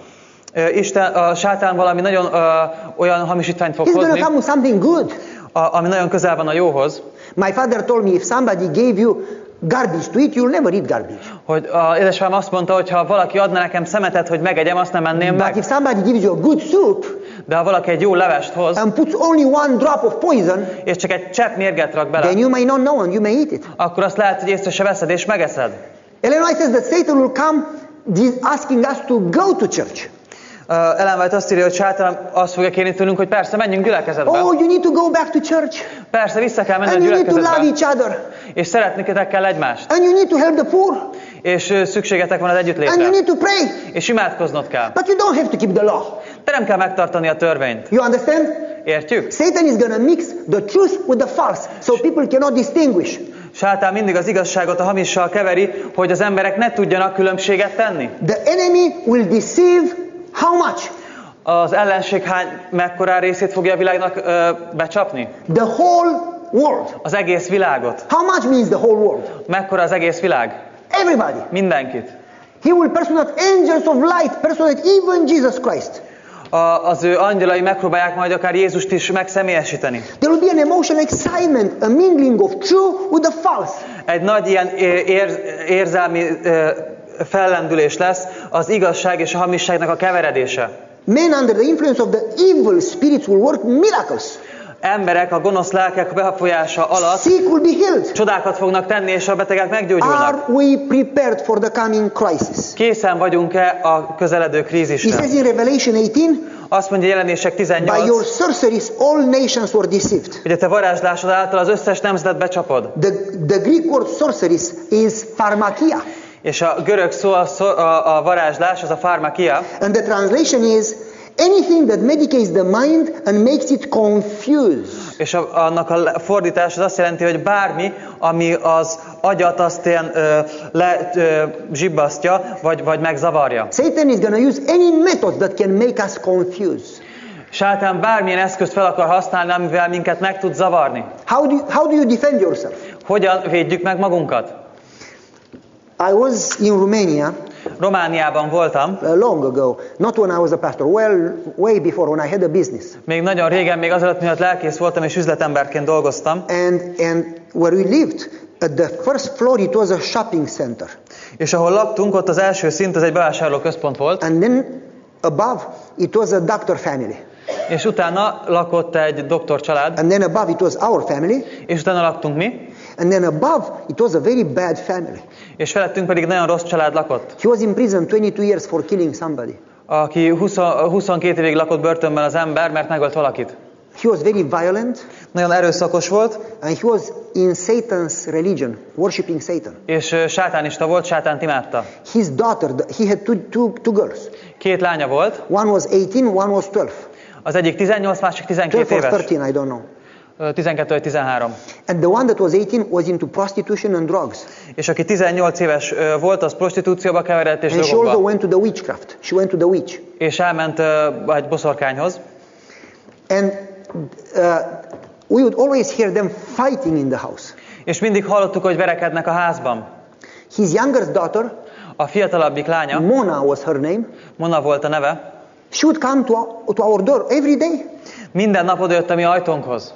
Ö, Isten, a sátán valami nagyon ö, olyan hamisítványt fog
He's going to
hozni,
come with something good.
a, ami nagyon közel van a jóhoz,
My father told me if somebody gave you garbage to eat, you'll never eat garbage.
hogy a édesapám azt mondta, hogy ha valaki adna nekem szemetet, hogy megegyem, azt nem enném
But
meg.
if somebody gives you a good soup
De ha valaki egy jó levest hoz,
and puts only one drop of poison,
és csak egy csepp mérget rak bele,
then you may not know and you may eat it.
akkor azt lehet, hogy észre se veszed és megeszed.
Ellen White says that Satan will come dis- asking us to go to church.
Uh, Ellen White azt írja, hogy sátán azt fogja kérni tőlünk, hogy persze, menjünk gyülekezetbe.
Oh, you need to go back to church.
Persze, vissza kell menni a
And you need to love
gyülekezetbe.
each other.
És szeretnétek kell egymást.
And you need to help the poor.
És ö, szükségetek van az
And you
együttlétre.
need to pray.
És imádkoznod kell.
But you don't have to keep the law.
De nem kell megtartani a törvényt.
You understand?
Értjük?
Satan is going to mix the truth with the false, so people cannot distinguish.
Sátán mindig az igazságot a hamissal keveri, hogy az emberek ne tudjanak különbséget tenni.
The enemy will deceive how much?
Az ellenség hány mekkorá részét fogja a világnak ö, becsapni?
The whole world.
Az egész világot.
How much means the whole world?
Mekkora az egész világ?
Everybody.
Mindenkit.
He will personate angels of light, personate even Jesus Christ.
A, az ő angyalai megpróbálják majd akár Jézust is megszemélyesíteni.
There will be an emotional excitement, a mingling of true with the false.
Egy nagy ilyen ér, érzelmi ö, fellendülés lesz, az igazság és a hamisságnak a keveredése.
Men under the influence of the evil spirits will work miracles.
Emberek a gonosz lelkek befolyása alatt
Sick will be healed.
csodákat fognak tenni, és a betegek meggyógyulnak.
Are we prepared for the coming crisis?
Készen vagyunk-e a közeledő
He
krízisre?
says in Revelation eighteen,
Azt mondja Jelenések
by your
tizennyolc,
sorceries all nations were deceived.
hogy a te varázslásod által az összes nemzetet becsapod.
The, the Greek word sorceries is pharmakia.
És a görög szó, a, szó- a, a varázslás, az a pharmakia,
And the translation is anything that medicates the mind and makes it confused.
És a, annak a fordítás az azt jelenti, hogy bármi, ami az agyat azt ilyen ö, le ö, zsibbasztja, vagy, vagy megzavarja.
Satan is going to use any method that can make us confused.
Sátán bármilyen eszközt fel akar használni, amivel minket meg tud zavarni.
How do you, how do you defend yourself?
Hogyan védjük meg magunkat?
I was in Romania
Romániában voltam.
uh, long ago, not when I was a pastor, well, way before, when I had a business.
Még nagyon régen, még azelőtt, miatt lelkész voltam és üzletemberként dolgoztam.
And, and where we lived, at the first floor, it was a shopping center.
És ahol laktunk, ott az első szint az egy bevásárlóközpont volt.
And then above, it was a doctor family.
És utána lakott egy doktor család.
And then above, it was our family.
És utána laktunk mi.
And then above, it was a very bad family.
És felettünk pedig nagyon rossz család lakott.
He was in prison twenty-two years for killing somebody.
Aki húsz, huszonkét évig lakott börtönben az ember, mert megölt valakit.
He was very violent.
Nagyon erőszakos volt.
And he was in Satan's religion, worshipping Satan.
És uh, sátánista volt, sátánt imádta.
His daughter, he had two, two, two girls.
Két lánya volt.
One was eighteen, one was twelve.
Az egyik tizennyolc, másik tizenkét
twelve or
éves.
thirteen, I don't know.
tizenkettő vagy tizenhárom.
And the one that was eighteen was into prostitution and drugs.
És aki tizennyolc éves volt, az prostitúcióba keveredett és
And she also
drogokba.
went to the witchcraft. She went to the witch.
És elment uh, egy boszorkányhoz.
And uh, we would always hear them fighting in the house.
És mindig hallottuk, hogy verekednek a házban.
His youngest daughter,
A fiatalabbik lánya,
Mona was her name,
Mona volt a neve,
she would come to our, to our door every day.
minden nap odajött a mi ajtónkhoz.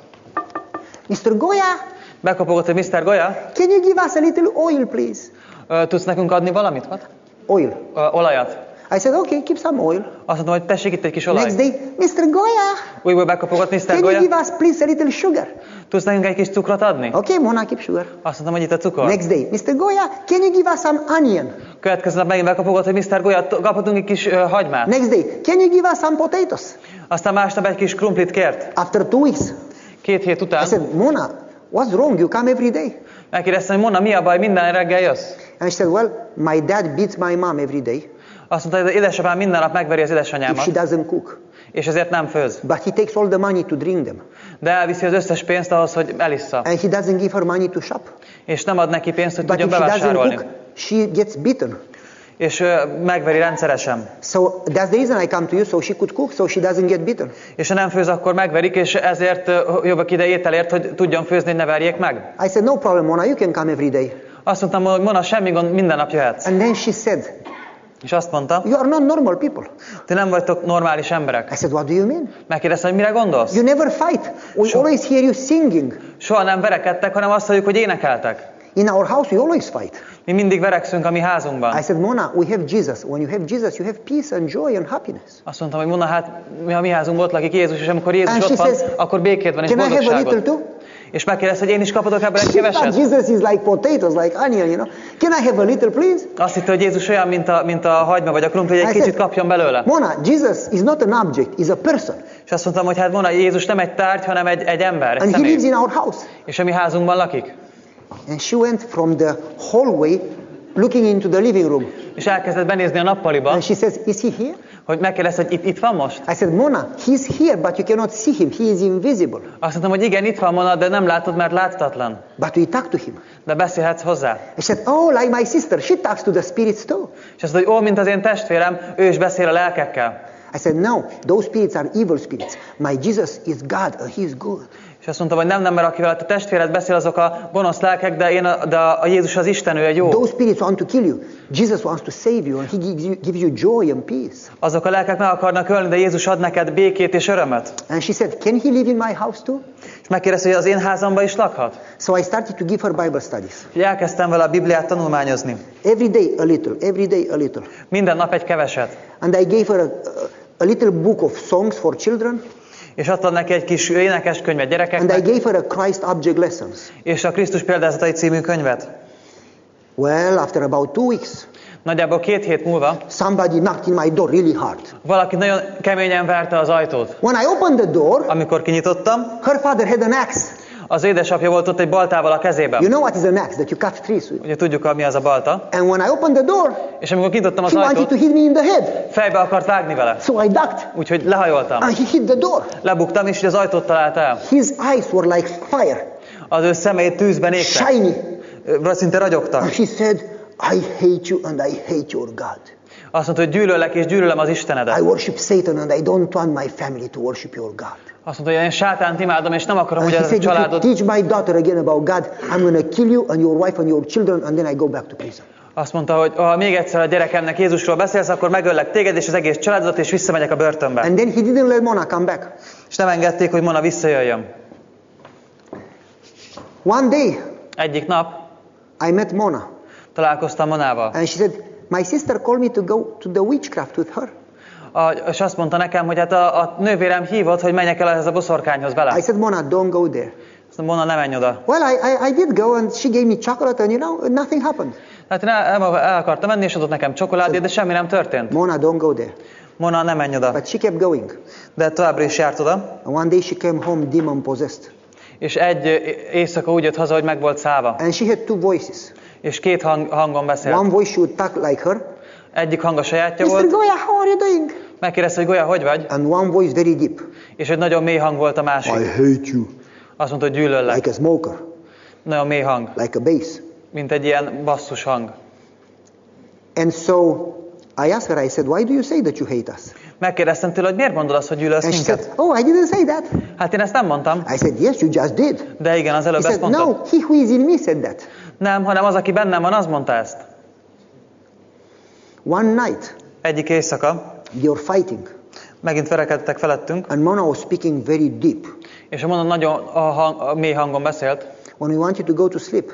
mister Goya,
Bekapogott, hogy miszter Goya,
can you give us a little oil, please?
uh, tudsz nekünk adni valamit? What?
Oil.
Uh, olajat.
I said, okay, keep some oil.
Azt mondtam, hogy tessék itt egy kis olaj.
Next day, mister Goya,
Újból bekapogott, miszter
can you
Goya,
give us, please, a little sugar?
tudsz nekünk egy kis cukrot adni?
Okay, Mona, keep sugar.
Azt mondtam, hogy itt a cukor.
Next day, mister Goya, can you give us some onion?
Következő nap megint bekapogott, hogy miszter Goya, kaphatunk egy kis uh, hagymát.
Next day, can you give us some potatoes?
Aztán másnap egy kis krumplit kért.
After two weeks,
Két hét
I
után
said, Mona, what's wrong? You come every day.
megkérdeztem, hogy Mona, mi a baj, minden reggel jössz?
And she said, well, my dad beats my mom every day
Azt mondta, hogy az édesapám minden nap megveri az
if
édesanyámat,
she doesn't cook.
és ezért nem főz.
But he takes all the money to drink them.
De elviszi az összes pénzt ahhoz, hogy elissza.
And he doesn't give her money to shop.
És nem ad neki pénzt, hogy
But
tudjon
if she doesn't
bevásárolni.
cook, she gets beaten.
És uh, megveri rendszeresen.
So that's the reason I come to you, so she could cook, so she doesn't get beaten.
És ha nem főz, akkor megverik, és ezért uh, jövök ide ételért, hogy tudjon főzni, hogy ne verjék meg.
I said, no problem, Mona, you can come every day.
Azt mondtam, hogy Mona, semmi gond, minden nap jöhetsz.
And then she said,
És azt mondta,
you are not normal people.
ti nem vagytok normális emberek.
I said, what do you mean?
Megkérdeztem, hogy mire gondolsz?
You never fight. We
Sure.
always hear you singing.
Soha nem verekedtek, hanem azt halljuk, hogy énekeltek.
In our house, we always fight.
Mi mindig verekszünk a mi házunkban.
I said, Mona, we have Jesus. When you have Jesus, you have peace and joy and happiness.
Azt mondtam, hogy Mona, hát mi a mi házunkban ott lakik Jézus, és amikor Jézus
And
ott
she
van,
says,
akkor békéd van és
can I have a little
boldogságot.
too?
És megkérdezte, hogy én is kaphatok ebből egy
She thought
keveset?
Jesus is like potatoes, like onion, you know. Can I have a little, please?
Azt hitte, hogy Jézus olyan, mint a, mint a hagyma vagy a krumpli, hogy egy
I
kicsit
said,
kapjon belőle.
Mona, Jesus is not an object, he's a person.
És azt mondtam, hogy hát Mona, Jézus nem egy tárgy, hanem egy, egy ember, egy
And he lives
személy.
in our house.
És a mi házunkban lakik.
And she went from the hallway looking into the living room.
És elkezdett benézni a nappaliba,
And she says, is he here?
hogy megkérdezte, hogy itt, itt van most?
I said, Mona, he's here, but you cannot see him. He is invisible.
Azt mondtam, hogy igen, itt van Mona, de nem látod, mert láthatatlan.
But we talk to him.
De beszélhetsz hozzá.
I said, oh, like my sister, she talks to the spirits too.
És azt mondta, hogy ó, mint az én testvérem, ő is beszél a lelkekkel.
I said, no, those spirits are evil spirits. My Jesus is God, uh, he is good.
És azt mondta, hogy nem, nem, mert akivel a testvéred beszél, azok a gonosz lelkek, de, én a, de a Jézus az Isten, ő egy jó.
Those spirits want to kill you. Jesus wants to save you, and he gives you, gives you joy and peace.
Azok a lelkek meg akarnak ölni, de Jézus ad neked békét és örömöt.
And she said, can he live in my house too?
És megkérdezte, hogy az én házamban is lakhat.
So I started to give her Bible studies.
És elkezdtem vele a Bibliát tanulmányozni.
Every day a little, every day a little.
Minden nap egy keveset.
And I gave her a, a little book of songs for children.
És adtam neki egy kis énekes könyvet
And I
gyerekeknek,
gave her a Christ object lessons.
és a Krisztus példázatai című könyvet.
Well, after about two weeks,
Nagyjából két hét múlva
somebody knocked in my door really hard.
valaki nagyon keményen verte az ajtót.
When I opened the door,
Amikor kinyitottam,
her father had an axe.
Az édesapja volt ott egy baltával a kezében.
You know what is an axe that you cut trees with?
Ugye tudjuk, mi az a balta.
And when I opened the door,
És amikor kinyitottam az
he wanted
ajtót,
to hit me in the head.
fejbe akart vágni vele.
So I ducked.
Úgyhogy lehajoltam.
And he hit the door.
Lebuktam, és így az ajtót találta el.
His eyes were like fire,
Az ő szemei tűzben égtek.
shiny.
Szinte ragyogtak.
And he said, I hate you and I hate your God.
Azt mondta, hogy gyűlöllek és gyűlölöm az
I
Istenedet.
worship Satan and I don't want my family to worship your God.
Azt mondta, hogy én sátánt imádom, és nem akarom,
And
hogy
he
ez a
said, if you
családod...
teach my daughter again about God, I'm going to kill you and your wife and your children and then I go back to prison.
Azt mondta, hogy ha még egyszer a gyerekemnek Jézusról beszélsz, akkor megöllek téged és az egész családodat, és visszamegyek a börtönbe.
And then he didn't let Mona come back.
És nem engedték, hogy Mona visszajöjjön.
One day,
Egyik nap
I met Mona.
találkoztam Monával.
And she said, my sister called me to go to the witchcraft with her.
A, és azt mondta nekem, hogy hát a, a nővérem hívott, hogy menjek el ehhez a boszorkányhoz vele.
I said, Mona, don't go there.
Azt mondta, Mona, ne menj oda.
Well, I, I, I did go and she gave me chocolate and you know, nothing happened.
Hát én el, el, el akartam menni, és adott nekem csokoládét, de semmi nem történt.
Mona, don't go there.
Mona, ne menj oda.
But she kept going.
De továbbra is járt oda.
And one day she came home demon possessed.
És egy éjszaka úgy jött haza, hogy meg volt száva.
And she had two voices.
És két hang, hangon beszélt.
One voice she would talk like her.
Egyik hang a sajátja
mister
volt.
Goya, how are you doing?
Megkérdezte, hogy Golya, hogy vagy?
And one voice very deep.
És egy nagyon mély hang volt a
I
másik.
hate you.
Azt mondta, hogy gyűlöllek.
Like a smoker.
Nagyon mély hang.
Like a bass.
Mint egy ilyen basszus hang.
And so I asked her, I said, why do you say that you hate us?
Megkérdeztem tőle, hogy miért mondod azt, hogy gyűlölsz
And she
minket?
said, oh, I didn't say that.
Hát én ezt nem mondtam.
I said, yes, you just did.
De igen, az
He
előbb ezt
said,
mondtad.
no, he who is in me said that.
Nem, hanem az, aki bennem van, az mondta ezt.
One night,
Egyik éjszaka,
they were fighting.
megint verekedtek felettünk,
And Mona was speaking very deep.
és a Mona nagyon a hang, a mély hangon beszélt.
When we wanted to go to sleep,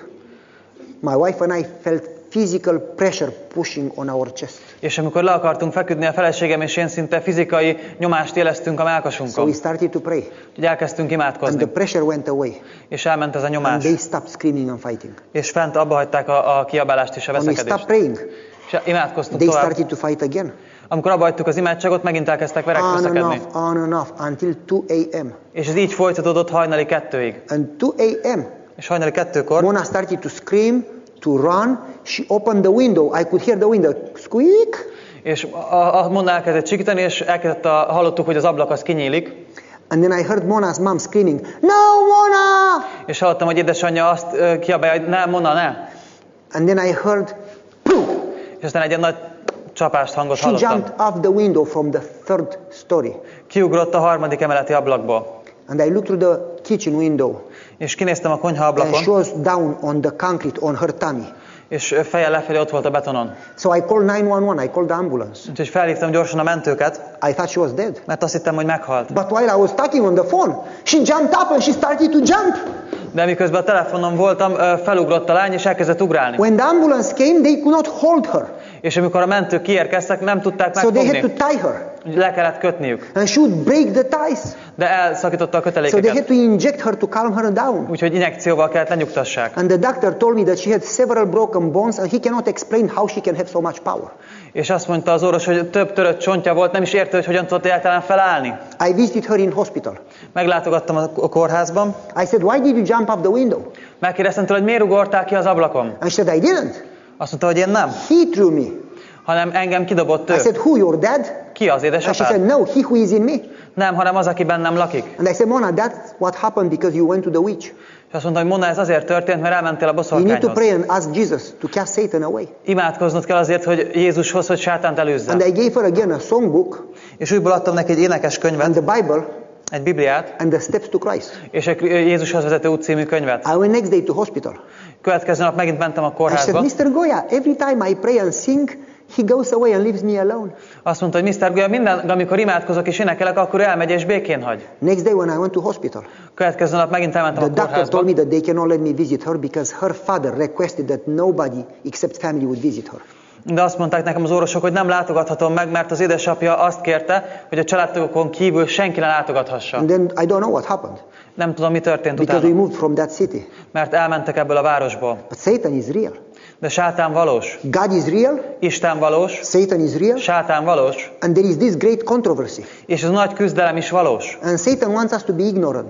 my wife and I felt physical pressure pushing on our chest.
És amikor le akartunk feküdni, a feleségem és én szinte fizikai nyomást éreztünk a
So
melkasunkon.
we started to pray.
Úgyhogy elkezdtünk
And the
imádkozni.
pressure went away.
És elment ez a
And
nyomás.
they stopped screaming and fighting.
És fent abba hagyták a, a kiabálást és a
When we stopped
veszekedést.
praying,
És imádkoztunk
they
tovább.
started to fight again.
Amikor abba hagytuk az imádságot, megint elkezdtek verek
On and
veszekedni.
off, on and off, until two a.m.
És ez így folytatódott hajnali kettőig.
And two a.m.
És hajnali kettőkor
Mona started to scream, to run. She opened the window. I could hear the window squeak.
és a, a Mona elkezdett sikítani, és elkezdett a, hallottuk, hogy az ablak az kinyílik.
And then I heard Mona's mom screaming, no, Mona!
És hallottam, hogy édesanyja azt uh, kiabálja, hogy ne, Mona, ne.
And then I heard, poof!
És aztán egy ilyen nagy csapást hangot
She
hallottam.
jumped off the window from the third story.
Kiugrott a harmadik emeleti ablakból.
And I looked through the kitchen window.
És kinéztem a konyha
And she
ablakon,
was down on the concrete on her tummy.
és feje lefelé ott volt a betonon.
So I called nine one one. I called the ambulance.
Úgyhogy felhívtam gyorsan a mentőket,
I thought she was dead.
mert azt hittem, hogy meghalt.
But while I was talking on the phone, she jumped up and she started to jump.
De miközben a telefonon voltam, ö, felugrott a lány, és elkezdett ugrálni.
When the ambulance came, they could not hold her.
És amikor a mentők kiérkeztek, nem tudták
So they had to
megfogni.
tie her.
Le kellett kötniük.
And she would break the ties.
De elszakította a
So they had
kötelékeket.
to inject her to calm her down.
Úgyhogy injekcióval kellett lenyugtassák.
And the doctor told me that she had several broken bones and he cannot explain how she can have so much power.
És azt mondta az orvos, hogy több törött csontja volt, nem is érte, hogy hogyan tudott egyáltalán felállni.
I visited her in hospital.
Meglátogattam a a kórházban.
I said, why did you jump off the window?
Megkérdeztem tőle, hogy miért ugortál ki az ablakon.
And she said, I didn't.
Azt mondta, hogy én nem,
He threw me.
hanem engem kidobott
I
ő.
said, who, your dad?
Ki az
And she said,
édesapád?
no, he who is in me.
Nem, hanem az, aki bennem lakik.
And I said, Mona, that's what happened because you went to the witch.
És azt mondta, hogy Mona, ez azért történt, mert elmentél a
You need to
boszorkányhoz.
pray and ask Jesus to cast Satan away.
Imádkoznod kell azért, hogy Jézushoz, hogy sátánt
And
elűzzen.
I gave her again a songbook
És újból adtam neki egy énekes
and
könyvet,
the Bible
egy Bibliát,
and the steps to Christ.
és egy Jézushoz vezető út című könyvet.
I went next day to hospital.
Következő nap megint mentem a
I said,
kórházba.
mister Goya, every time I pray and sing, he goes away and leaves me alone.
Azt mondta, hogy miszter Goya, minden, amikor imádkozok és énekelek, akkor elmegy és békén hagy.
Next day when I went to hospital,
Következő nap megint elmentem
the
a
doctor
kórházba.
told me that they cannot let me visit her because her father requested that nobody except family would visit her.
De azt mondták nekem az orvosok, hogy nem látogathatom meg, mert az édesapja azt kérte, hogy a családtagokon kívül senki ne látogathassa.
And then I don't know what happened
Nem tudom, mi történt
because we
utána,
moved from that city.
mert elmentek ebből a városból.
But Satan is real.
De sátán valós,
God is real.
Isten valós,
Satan is real.
sátán valós,
And there is this great controversy.
és ez nagy küzdelem is valós.
And Satan wants us to be ignorant.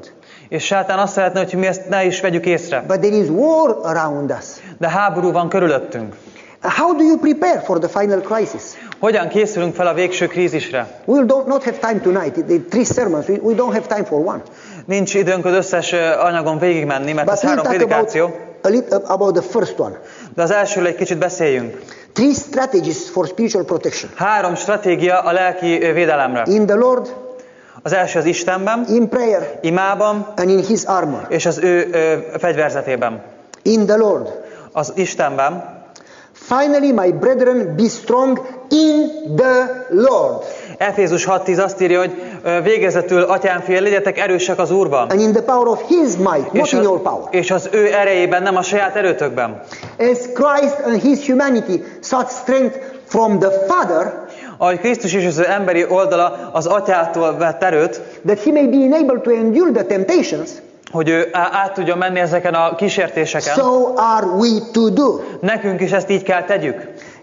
És sátán azt szeretne, hogy mi ezt ne is vegyük észre.
But there is war around us.
De háború van körülöttünk.
How do you prepare for the final crisis?
Hogyan készülünk fel a végső krízisre?
We will don't, not have time tonight. There are three sermons. We, we don't have time for one.
Nincs időnk az összes anyagon végigmenni, mert
But
ez
we'll
három
talk
prédikáció.
about, a little, about the first one.
De az elsőről egy kicsit beszéljünk.
Three strategies for spiritual protection.
Három stratégia a lelki védelemre.
In the Lord,
Az első az Istenben,
in prayer,
imában,
and in His armor.
és az ő ö, fegyverzetében.
In the Lord.
Az Istenben.
Finally, my brethren, be strong in the Lord.
Efézus hat tíz azt írja, hogy ö, végezetül, atyám fiai, legyetek erősek az Úrban.
And in the power of His might, not
És,
in
a,
your power.
és az ő erejében, nem a saját erőtökben.
As Christ and His humanity sought strength from the Father,
Ahogy Krisztus és az ő emberi oldala az atyától vett erőt,
that He may be enabled to endure the temptations,
hogy ő á- át tudjon menni ezeken a kísértéseken.
so are we to do.
Nekünk is ezt így kell tegyük.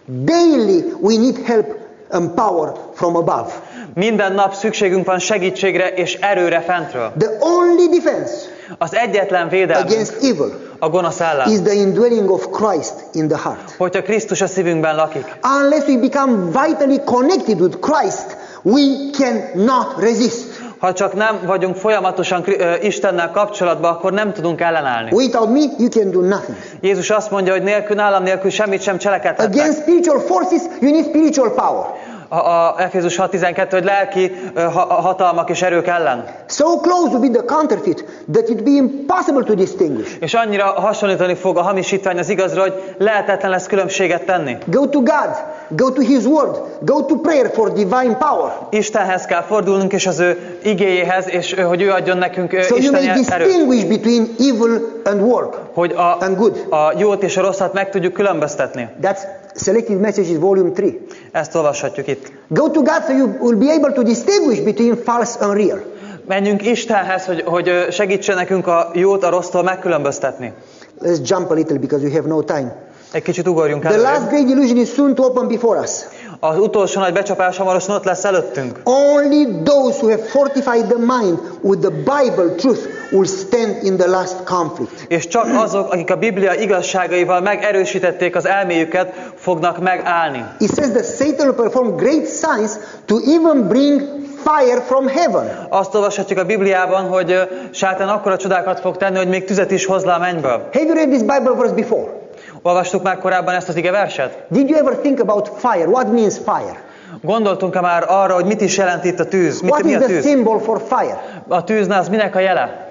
Daily we need help and power from above.
Minden nap szükségünk van segítségre és erőre fentről.
The only defense
Az egyetlen védelmünk
against evil
a gonosz ellen,
is the indwelling of Christ in the heart.
hogyha Krisztus a szívünkben lakik.
Unless we become vitally connected with Christ, we cannot resist.
Ha csak nem vagyunk folyamatosan Kri- ö, Istennel kapcsolatban, akkor nem tudunk ellenállni.
Without me, you can do nothing.
Jézus azt mondja, hogy nélkül, nálam nélkül semmit sem cselekedhetnek.
Against spiritual forces, you need spiritual power.
A, a Efézus hat tizenkettő, hogy lelki ö, ha, hatalmak és erők ellen.
So close to be the counterfeit that it be impossible to distinguish.
És annyira hasonlítani fog a hamisítvány az igazra, hogy lehetetlen lesz különbséget tenni.
Go to God, go to His Word, go to prayer for divine power.
Istenhez kell fordulnunk, és az ő igéjéhez, és ö, hogy ő adjon nekünk ö,
So you
isteni
may
erőt.
distinguish between evil and work
Hogy a,
and good.
a jót és a rosszat meg tudjuk különböztetni.
That's Selected Messages Volume three.
Ezt olvashatjuk itt.
Go to God so you will be able to distinguish between false and real.
Menjünk Istenhez, hogy, hogy ö, segítsen nekünk a jót a rossztól megkülönböztetni.
Let's jump a little because we have no time.
Egy kicsit ugorjunk
The
előre.
last great illusion is soon to open before us.
Az utolsó nagy becsapás hamarosan ott lesz előttünk.
Only those who have fortified the mind with the Bible truth will stand in the last conflict.
És csak azok, akik a Biblia igazságaival megerősítették az elméjüket, fognak megállni.
It says that Satan will perform great signs to even bring fire from heaven.
Azt olvashatjuk a Bibliában, hogy ö, sátán akkora csodákat fog tenni, hogy még tüzet is hoz le a mennyből.
Have you read this Bible verse before?
Olvastuk már korábban ezt az ige verset?
Did you ever think about fire? What means fire?
Gondoltunk-e már arra, hogy mit is jelent itt a tűz? Mit,
What
mi
is
a
the
tűz?
symbol for fire?
A tűzne az minek a jele?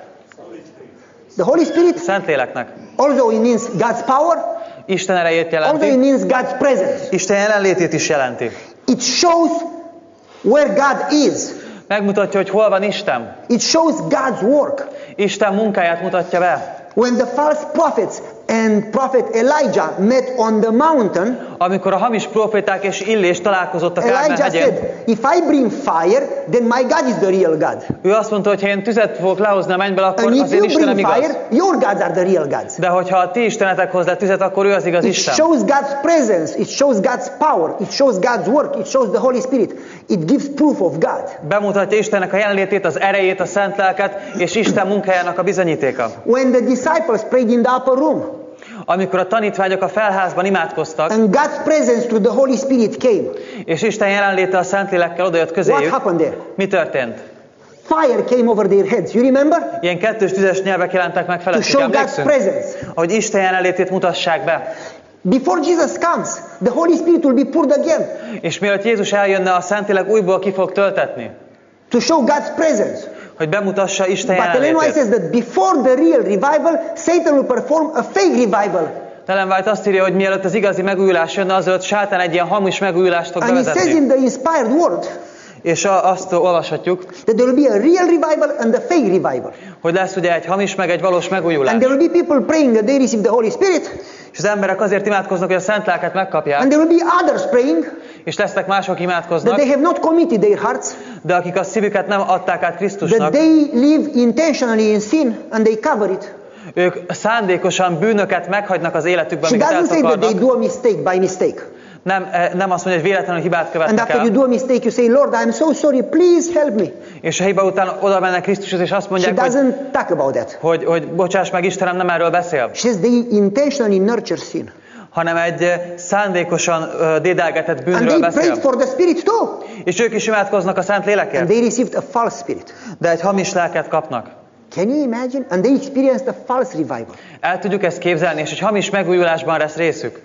The Holy Spirit
Szentléleknek.
also it means God's power,
Isten erejét
also it
jelenti.
means God's presence.
Isten jelenlétét is jelenti.
It shows where God is.
Megmutatja, hogy hol van Isten.
It shows God's work.
Isten munkáját mutatja be.
When the false prophets and prophet Elijah met on the mountain,
Amikor a hamis proféták és Illés találkozott a Kármel
Elijah
hegyen,
said, if I bring fire, then my God is the real God.
ő azt mondta, hogy ha én tüzet fogok lehozni a mennyből, akkor
And if
az én
you
Istenem
bring
igaz.
fire, your gods are the real gods.
De hogyha a ti istenetek hoz le tüzet, akkor ő az igaz
It
Isten.
shows God's presence, it shows God's power, it shows God's work, it shows the Holy Spirit. It gives proof of God.
Bemutatja Istennek a jelenlétét, az erejét, a szent lelket, és Isten munkájának a bizonyítéka.
When the disciples prayed in the upper room,
Amikor a tanítványok a felházban imádkoztak,
and God's presence through the Holy Spirit came,
és Isten jelenléte a Szentlélekkel odajött
what
közéjük,
happened there?
mi történt?
Fire came over their heads. You remember?
Ilyen kettős tüzes nyelvek jelentek meg
To
felettük,
show God's
emlékszünk?
presence.
Hogy Isten jelenlétét mutassák be.
Before Jesus comes, the Holy Spirit will be poured again
És mielőtt Jézus eljönne, a Szentlélek újból ki fog töltetni.
to show God's presence.
Hogy bemutassa Isten
But Ellen White
jelenlétét.
says that before the real revival, Satan will perform a fake revival.
Ellen White azt írja, hogy mielőtt az igazi megújulás jönne, azelőtt sátán egy ilyen hamis megújulást fog
And he says
bevezetni.
in the inspired word
És a, azt olvashatjuk,
that there will be a real revival and a fake revival.
hogy lesz ugye egy hamis meg egy valós megújulás.
And there will be people praying that they receive the Holy Spirit,
És az emberek azért imádkoznak, hogy a szent lelket megkapják,
and there will be others praying
és lesznek mások
that
imádkoznak,
they have not committed their hearts,
de akik a szívüket nem adták át
that
Krisztusnak,
they live intentionally in sin and they cover it.
ők szándékosan bűnöket meghagynak az életükben,
She
amiket
doesn't say that they
eltakarnak.
do a mistake by mistake.
Nem, nem azt mondja, hogy véletlenül hibát
And
követnek
after you
el.
do a mistake, you say, Lord, I'm so sorry, please help me.
És a hiba után oda mennek Krisztushoz, és azt
She
mondják, hogy,
doesn't talk about that.
hogy, hogy bocsáss meg, Istenem nem erről beszél,
She says they intentionally nurture sin.
hanem egy szándékosan ö, dédelgetett
And
bűnről
they
beszél.
prayed for the Spirit too.
És ők is imádkoznak a Szent
And
Lélekért,
they received a false spirit.
de egy hamis lelket kapnak.
Can you imagine? And they experienced a false revival.
El tudjuk ezt képzelni, és egy hamis megújulásban lesz részük.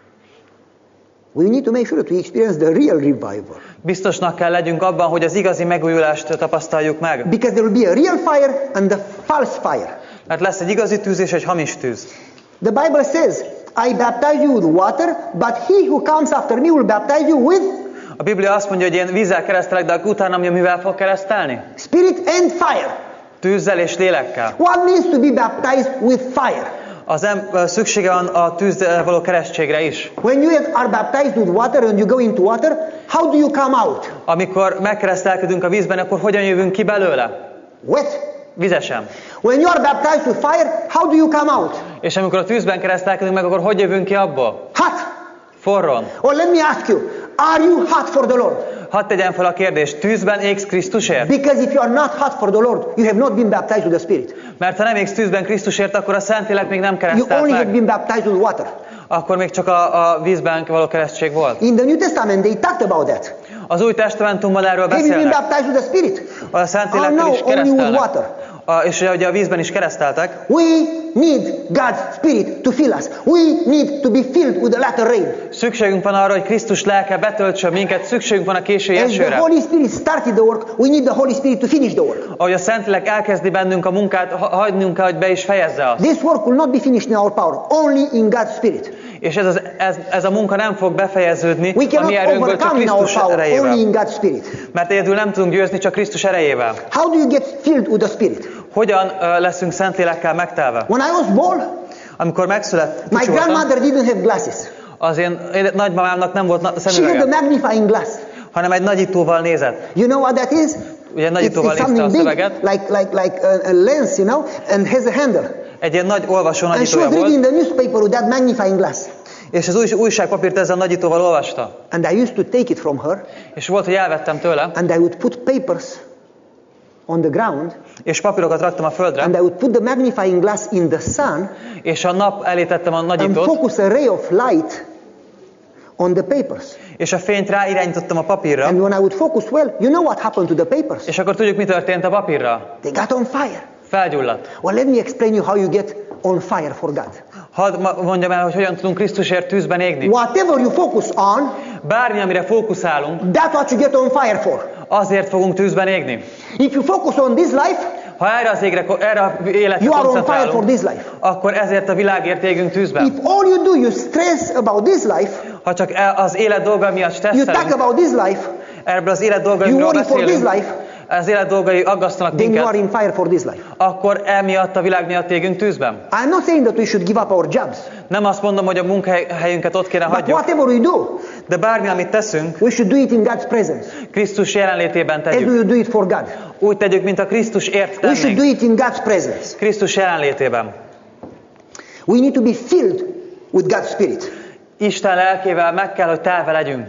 We need to make sure that we experience the real revival.
Biztosnak kell legyünk abban, hogy az igazi megújulást tapasztaljuk meg.
Because there will be a real fire and the false fire.
Mert lesz egy igazi tűz és egy hamis tűz.
The Bible says, I baptize you with water, but he who comes after me will baptize you with
A Biblia azt mondja, hogy én vízzel keresztelek, de utána mi mivel fog keresztelni?
spirit and fire.
Tűzzel és lélekkel.
One needs to be baptized with fire.
Az em, szüksége van a tűzzel való keresztségre is.
When you are baptized with water and you go into water, how do you come out?
Amikor megkeresztelkedünk a vízben, akkor hogyan jövünk ki belőle?
Wet.
Vizesen.
When you are baptized with fire, how do you come out?
És amikor a tűzben keresztelkedünk meg, akkor hogy jövünk ki abból?
Hot.
Forron.
Or let me ask you, are you hot for the Lord?
Hadd tegyem fel a kérdést, tűzben égsz Krisztusért?
Because if you are not hot for the Lord, you have not been baptized with the Spirit.
Mert ha nem égsz tűzben Krisztusért, akkor a Szentlélek még nem
You
keresztelt
only have
meg.
been baptized with water.
Akkor még csak a, a vízben való keresztség volt.
In the New Testament, they talked about that.
Az Új Testamentumban erről
Have you been
beszélnek.
baptized with the Spirit?
A
Oh
Szentlélekkel
no,
is
only with
keresztelnek.
water.
A, és ugye a vízben is kereszteltek.
We need God's Spirit to fill us. We need to be filled with the latter rain.
Szükségünk van arra, hogy Krisztus lelke betöltsön minket, szükségünk van a késői
As the
esőre.
Holy Spirit started the work, we need the Holy Spirit to finish the work.
Ahogy a Szentlélek elkezdi bennünk a munkát, ha- hagynunk kell, hogy be is fejezze azt.
This work will not be finished in our power, only in God's Spirit.
És ez, az, ez, ez a munka nem fog befejeződni
We
a
cannot
mi erőnkből, csak
overcome in our
Krisztus
power,
erejével.
only in God's Spirit.
Mert egyedül nem tudunk győzni, csak Krisztus erejével.
How do you get filled with the Spirit?
Hogyan uh, leszünk Szentlélekkel megtelve?
When I was born,
Amikor megszületett,
my
kicsi voltam,
grandmother didn't have glasses.
az én én nagymamámnak nem volt na-
She had
szemüvege,
the magnifying glass.
hanem egy nagyítóval nézett.
You know what that is?
Ugye
It's,
nagyítóval
it's
nézte a
something big,
szöveget.
like like like a, a lens, you know, and has a handle.
Egy ilyen nagy olvasó
And she
nagyítója
was
volt,
reading the newspaper with that magnifying glass.
és az új, újságpapírt ezzel a nagyítóval olvasta.
And I used to take it from her,
És volt, hogy elvettem tőle,
and I would put papers on the ground,
és papírokat raktam a földre,
and I would put the magnifying glass in the sun,
és a nap elé tettem a
and
nagyítót,
focus a ray of light on the papers.
és a fényt ráirányítottam a papírra,
And when I would focus well, you know what happened to the papers?
és akkor tudjuk, mi történt a papírral.
They got on fire.
Felgyulladt.
Well, let me explain you how you get on fire for God.
Hadd ma- mondjam el, hogy hogyan tudunk Krisztusért tűzben égni.
Whatever you focus on,
Bármi, amire fókuszálunk,
that's what you get on fire for.
azért fogunk tűzben égni.
If you focus on this life,
Ha erre az égre, erre a életre
you are on fire for
koncentrálunk,
this life.
akkor ezért a világért égünk tűzben.
If all you do, you stress about this life,
Ha csak e- az élet dolga miatt
you talk
stresszelünk,
about this life,
ebből az élet
you
dolgaimról
worry for this
beszélünk,
life,
az élet dolgai aggasztanak
then you are
minket,
in fire for this life.
akkor emiatt a világ miatt égünk tűzben.
I'm not saying that we should give up our jobs,
Nem azt mondom, hogy a munkahelyünket ott kéne
but
hagyjuk,
whatever we do,
de bármi, amit teszünk,
we should do it in God's presence,
Krisztus jelenlétében
as we
tegyük.
will do it for God.
Úgy tegyük, mint a Krisztusért
We should do
tennénk.
it in God's presence.
Krisztus jelenlétében.
We need to be filled with God's Spirit.
Isten lelkével meg kell, hogy telve legyünk.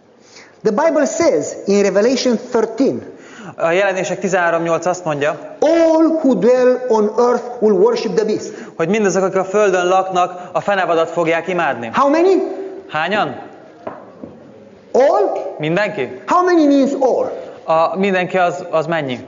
The Bible says in Revelation thirteen,
A Jelenések tizenhárom nyolc azt mondja,
all who dwell on earth will worship the beast.
hogy mindazok, akik a földön laknak, a fenevadat fogják imádni.
How many?
Hányan?
All?
Mindenki?
How many means all?
A mindenki az, az mennyi?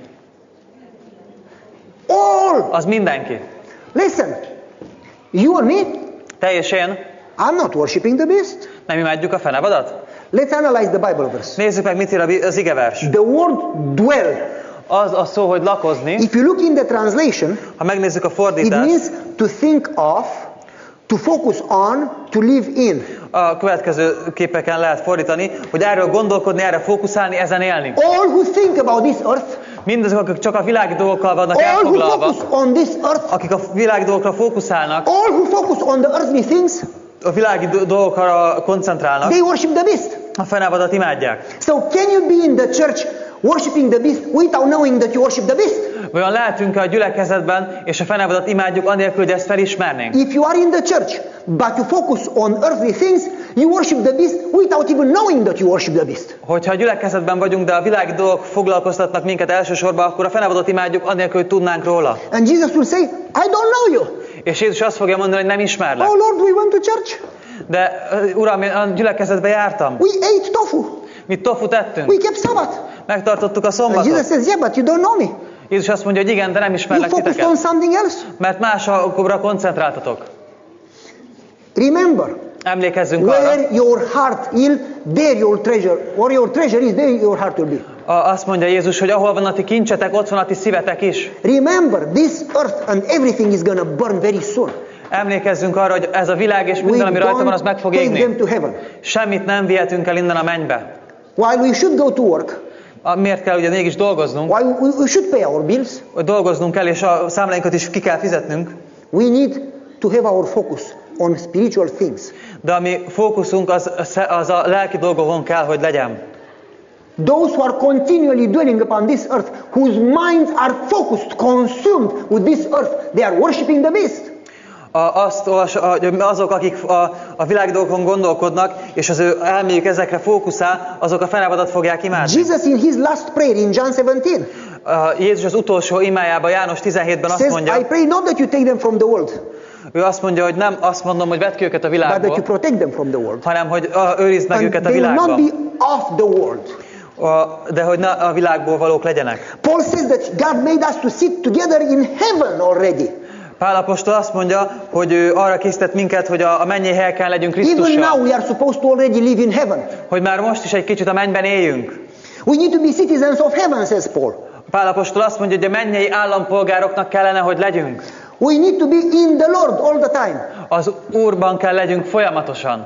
All!
Az mindenki.
Listen, you and me,
Te és én
I'm not worshiping the beast.
nem imádjuk a fenevadat?
Let's analyze the Bible verse.
Nézzük meg, mit ír a bi- az igevers.
The word dwell,
Az a szó, hogy lakozni.
if you look in the translation,
Ha megnézzük a
it
fordítást,
means to think of, to focus on, to live in.
a következő képeken lehet fordítani, hogy erről gondolkodni, erre fókuszálni, ezen élni.
All who think about this earth,
Mindazok, akik csak a világi dolgokkal vannak
all who
elfoglalva,
focus on this earth,
akik a világi dolgokra fókuszálnak,
all who focus on the earthly things,
a világi do- dolgokra koncentrálnak,
they worship the beast.
a fenevadat imádják.
So can you be in the church worshiping the beast without knowing that you worship the beast?
Vajon lehetünk-e a gyülekezetben, és a fenevadat imádjuk anélkül, hogy ezt felismernénk?
If you are in the church, but you focus on earthly things, you worship the beast without even knowing that you worship the beast.
Hogyha a gyülekezetben vagyunk, de a világi dolgok foglalkoztatnak minket elsősorban, akkor a fennavadót imádjuk anélkül, hogy tudnánk róla.
And Jesus will say, I don't know you.
És Jézus azt fogja mondani, hogy nem ismerlek.
Oh Lord, we went to church.
De Uram, én a gyülekezetbe jártam.
We ate tofu.
Mi tofut ettünk.
We kept Sabbath.
Megtartottuk a
And Jesus
szombatot.
says, yeah, but you don't know me.
Jézus azt mondja, hogy igen, de nem
You
ismerlek
focused
titeket.
on something else.
Mert másokra koncentráltatok.
Remember,
Emlékezzünk arra.
where your heart is, there your treasure, or your treasure is, there your heart will be.
A, azt mondja Jézus, hogy ahol van a ti kincsetek, ott van a ti szívetek is.
Remember, this earth and everything is gonna burn very soon.
Emlékezzünk arra, hogy ez a világ és
We
minden, ami rajta van, az meg
don't
fog
take them
égni.
to heaven.
Semmit nem vihetünk el innen a mennybe.
While we should go to work,
A, miért kell ugye mégis dolgoznunk?
while we, we should pay our bills,
Hogy dolgoznunk kell, és a számláinkat is ki kell fizetnünk.
we need to have our focus on spiritual things.
De a mi fókuszunk az, az a lelki dolgokon kell, hogy legyen.
Those who are continually dwelling upon this earth, whose minds are focused, consumed with this earth, they are worshipping the beast.
A, azt olvas, a, azok, akik a, a világi dolgokon gondolkodnak, és az ő elméjük ezekre fókuszál, azok a fennavadat fogják imádni.
Jesus in his last prayer in John seventeen
A Jézus az utolsó imájában, János tizenhétben azt
says,
mondja,
I pray not that you take them from the world,
ő azt mondja, hogy nem azt mondom, hogy vedd ki őket a
but that you
világból,
protect them from the world.
hanem hogy a, őrizd meg
And
őket a
they will not
világban,
be of the world.
a, de hogy ne a világból valók legyenek.
Paul says that God made us to sit together in heaven already.
Pál apostol azt mondja, hogy ő arra készített minket, hogy a, a mennyei helyeken legyünk
Even now
Krisztussal,
we are supposed to already live in heaven.
hogy már most is egy kicsit a mennyben éljünk.
We need to be citizens of heaven, says Paul.
Pál apostol azt mondja, hogy a mennyei állampolgároknak kellene, hogy legyünk.
We need to be in the Lord all the time.
Az Úrban kell legyünk folyamatosan.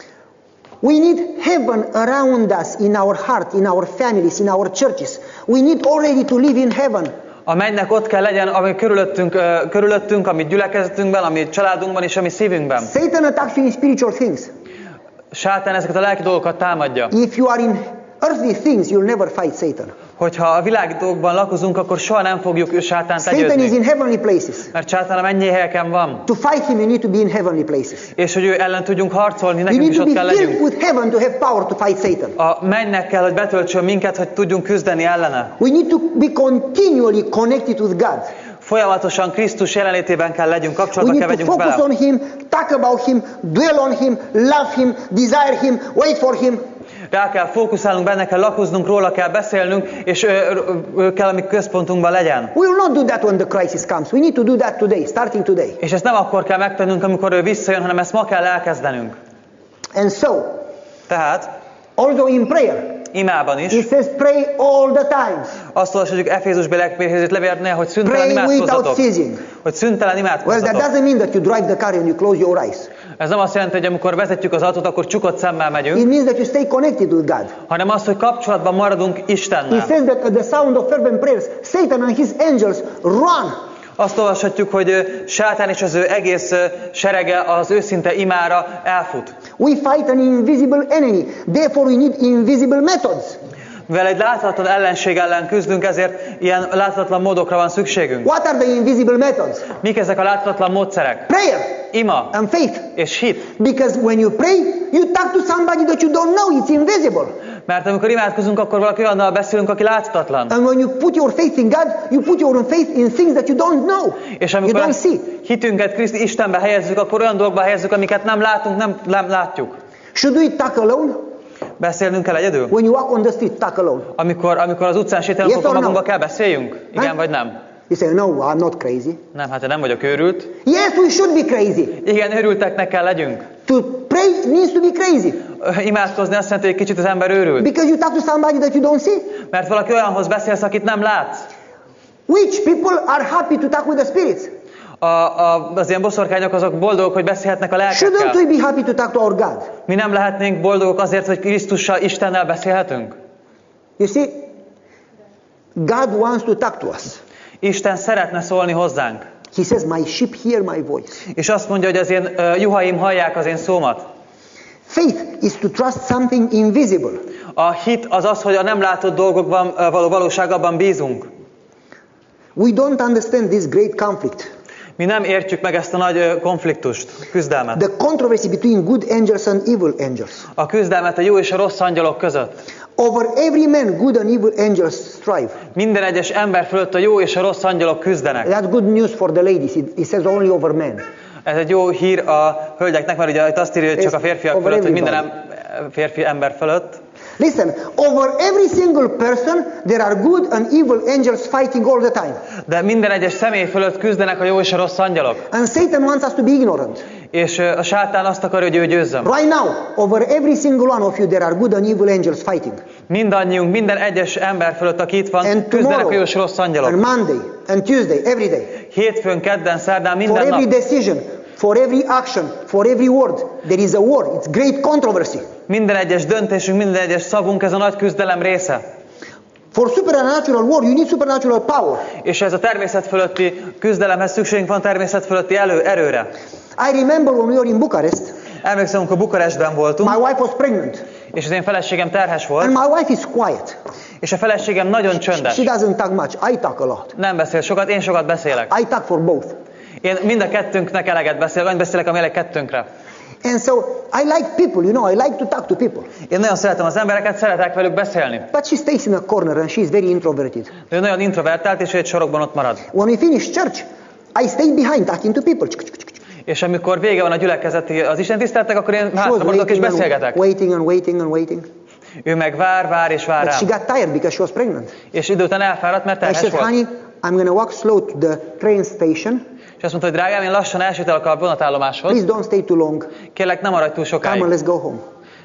We need heaven around us, in our heart, in our families, in our churches. We need already to live in heaven.
A mennynek ott kell legyen, ami körülöttünk, uh, körülöttünk, ami gyülekezetünkben, ami családunkban és ami szívünkben.
Satan attacks you in spiritual things.
Sátán ezeket a lelki dolgokat támadja.
If you are in earthly things, you'll never fight Satan.
Hogyha a világi dolgokban lakozunk, akkor soha nem fogjuk sátánt
Satan is
legyőzni.
in heavenly places.
Mert sátán a mennyei helyeken van.
To fight him, you need to be in heavenly places.
És hogy ő ellen tudjunk harcolni,
You
nekünk
need
is
to
ott
be
kell
filled
legyünk.
with heaven to have power to fight Satan.
A mennynek kell, hogy betöltsön minket, hogy tudjunk küzdeni ellene.
We need to be continually connected with God.
Folyamatosan Krisztus jelenlétében kell legyünk,
We
kapcsolatba kell
need to
vegyünk
focus
vele.
on him, talk about him, dwell on him, love him, desire him, wait for him.
Rá kell fókuszálnunk, benne kell lakoznunk, róla kell beszélnünk, és ő, ő kell, ami központunkban legyen.
We will not do that when the crisis comes. We need to do that today, starting today.
És ezt nem akkor kell megtennünk, amikor ő visszajön, hanem ezt ma kell elkezdenünk.
And so,
Tehát,
also in prayer,
imában is,
it says pray all the times.
azt olvasjuk Efézusbeli levélnél, hogy szüntelen
Pray without
imádkozzatok.
ceasing.
Hogy szüntelen
Well, that
imádkozzatok.
doesn't mean that you drive the car and you close your eyes.
Ez nem azt jelenti, hogy amikor vezetjük az autót, akkor csukott szemmel megyünk,
It means that you stay connected with God.
hanem az, hogy kapcsolatban maradunk
It
Istennel.
says that at the sound of fervent prayers, Satan and his angels run.
Azt olvashatjuk, hogy ö, sátán és az ő egész ö, serege az őszinte imára elfut.
We fight an invisible enemy. Therefore, we need invisible methods.
Mivel egy láthatatlan ellenség ellen küzdünk, ezért ilyen láthatatlan módokra van szükségünk.
What are the invisible methods?
Mik ezek a láthatatlan módszerek?
Prayer
Ima
and faith.
és hit.
Because when you pray, you talk to somebody that you don't know. It's invisible.
Mert amikor imádkozunk, akkor valaki olyannal beszélünk, aki láthatatlan.
And when you put your faith in God, you put your faith in things that you don't know.
És
You
amikor
don't see.
hitünket Krisztus Istenbe helyezzük, akkor olyan dolgokba helyezzük, amiket nem látunk, nem, nem látjuk.
Should we talk alone?
Beszélnünk kell egyedül?
When you walk on the street, talk alone.
Amikor, amikor az utcán sétálunk,
Yes
akkor
or no?
magunkba kell beszéljünk? Igen
Huh?
vagy nem?
You say, no, I'm not crazy.
Nem, hát én nem vagyok őrült.
Yes, we should be crazy.
Igen, őrülteknek kell legyünk.
To pray means to be crazy.
Imádkozni azt jelenti, hogy kicsit az ember őrült.
Because you talk to somebody that you don't see.
Mert valaki olyanhoz beszélsz, akit nem látsz.
Which people are happy to talk with the spirits?
A, a, az ilyen boszorkányok azok boldogok, hogy beszélhetnek a
Shouldn't
lelkekkel.
we be happy to talk to our God?
Mi nem lehetnénk boldogok azért, hogy Krisztussal, Istennel beszélhetünk?
You see, God wants to talk to us.
Isten szeretne szólni hozzánk.
He says, my sheep hear my voice.
És azt mondja, hogy az én uh, juhaim hallják az én szómat.
Faith is to trust something invisible.
A hit az az, hogy a nem látott dolgokban uh, való valóságban bízunk.
We don't understand this great conflict.
Mi nem értjük meg ezt a nagy ö, konfliktust, küzdelmet.
The controversy between good angels and evil angels.
A küzdelmet a jó és a rossz angyalok között.
Over every man, good and evil angels strive.
Minden egyes ember fölött a jó és a rossz angyalok küzdenek.
That's good news for the ladies. It, it says only over men.
Ez egy jó hír a hölgyeknek, mert ugye itt azt írja, hogy csak a férfiak fölött, hogy minden em, férfi ember fölött.
Listen, over every single person there are good and evil angels fighting all the time.
De minden egyes személy fölött küzdenek a jó és a rossz angyalok.
And Satan wants us to be ignorant.
És a sátán azt akarja, hogy ő győzzön.
Right now, over every single one of you there are good and evil angels fighting.
Mindannyiunk, minden egyes ember fölött, aki itt van,
And
küzdenek a jó és rossz angyalok.
and Monday and Tuesday, every day.
Hétfőn, kedden, szerdán,
For
minden
every
nap.
decision, for every action, for every word, there is a war. It's great controversy.
Minden egyes döntésünk, minden egyes szavunk, ez a nagy küzdelem része.
For supernatural war, you need supernatural power.
És ez a természet fölötti küzdelemhez szükségünk van természet fölötti elő, erőre.
I remember when we were in Bucharest,
Emlékszem, amikor Bukarestben voltunk,
my wife was pregnant.
és az én feleségem terhes volt,
And my wife is quiet.
és a feleségem nagyon csöndes.
She doesn't talk much. I talk a lot.
Nem beszél sokat, én sokat beszélek.
I talk for both.
Én mind a kettőnknek eleget beszélek, annyit beszélek, amelyek kettőnkre.
And so I like people, you know, I like to talk to people.
Én nagyon szeretem az embereket, szeretek velük beszélni.
But she stays in a corner and she's very introverted.
De ő nagyon introvertált, és ő egy sorokban ott marad.
When we finish church, I stay behind talking to people.
És amikor vége van a gyülekezeti az Isten tiszteltek, akkor én
She was
hátra maradok és
waiting and,
beszélgetek.
waiting and waiting and waiting.
Ő meg vár, vár és vár
But she
rám.
got tired because she was pregnant.
És idő után elfáradt, mert
I
terhes
said,
volt.
honey, I'm going to walk slow to the train station.
És azt mondta, hogy drágám, én lassan elsétálok a vonatállomáshoz.
Please don't stay too long.
Kérlek, nem maradj túl
Come
sokáig.
on, let's go home.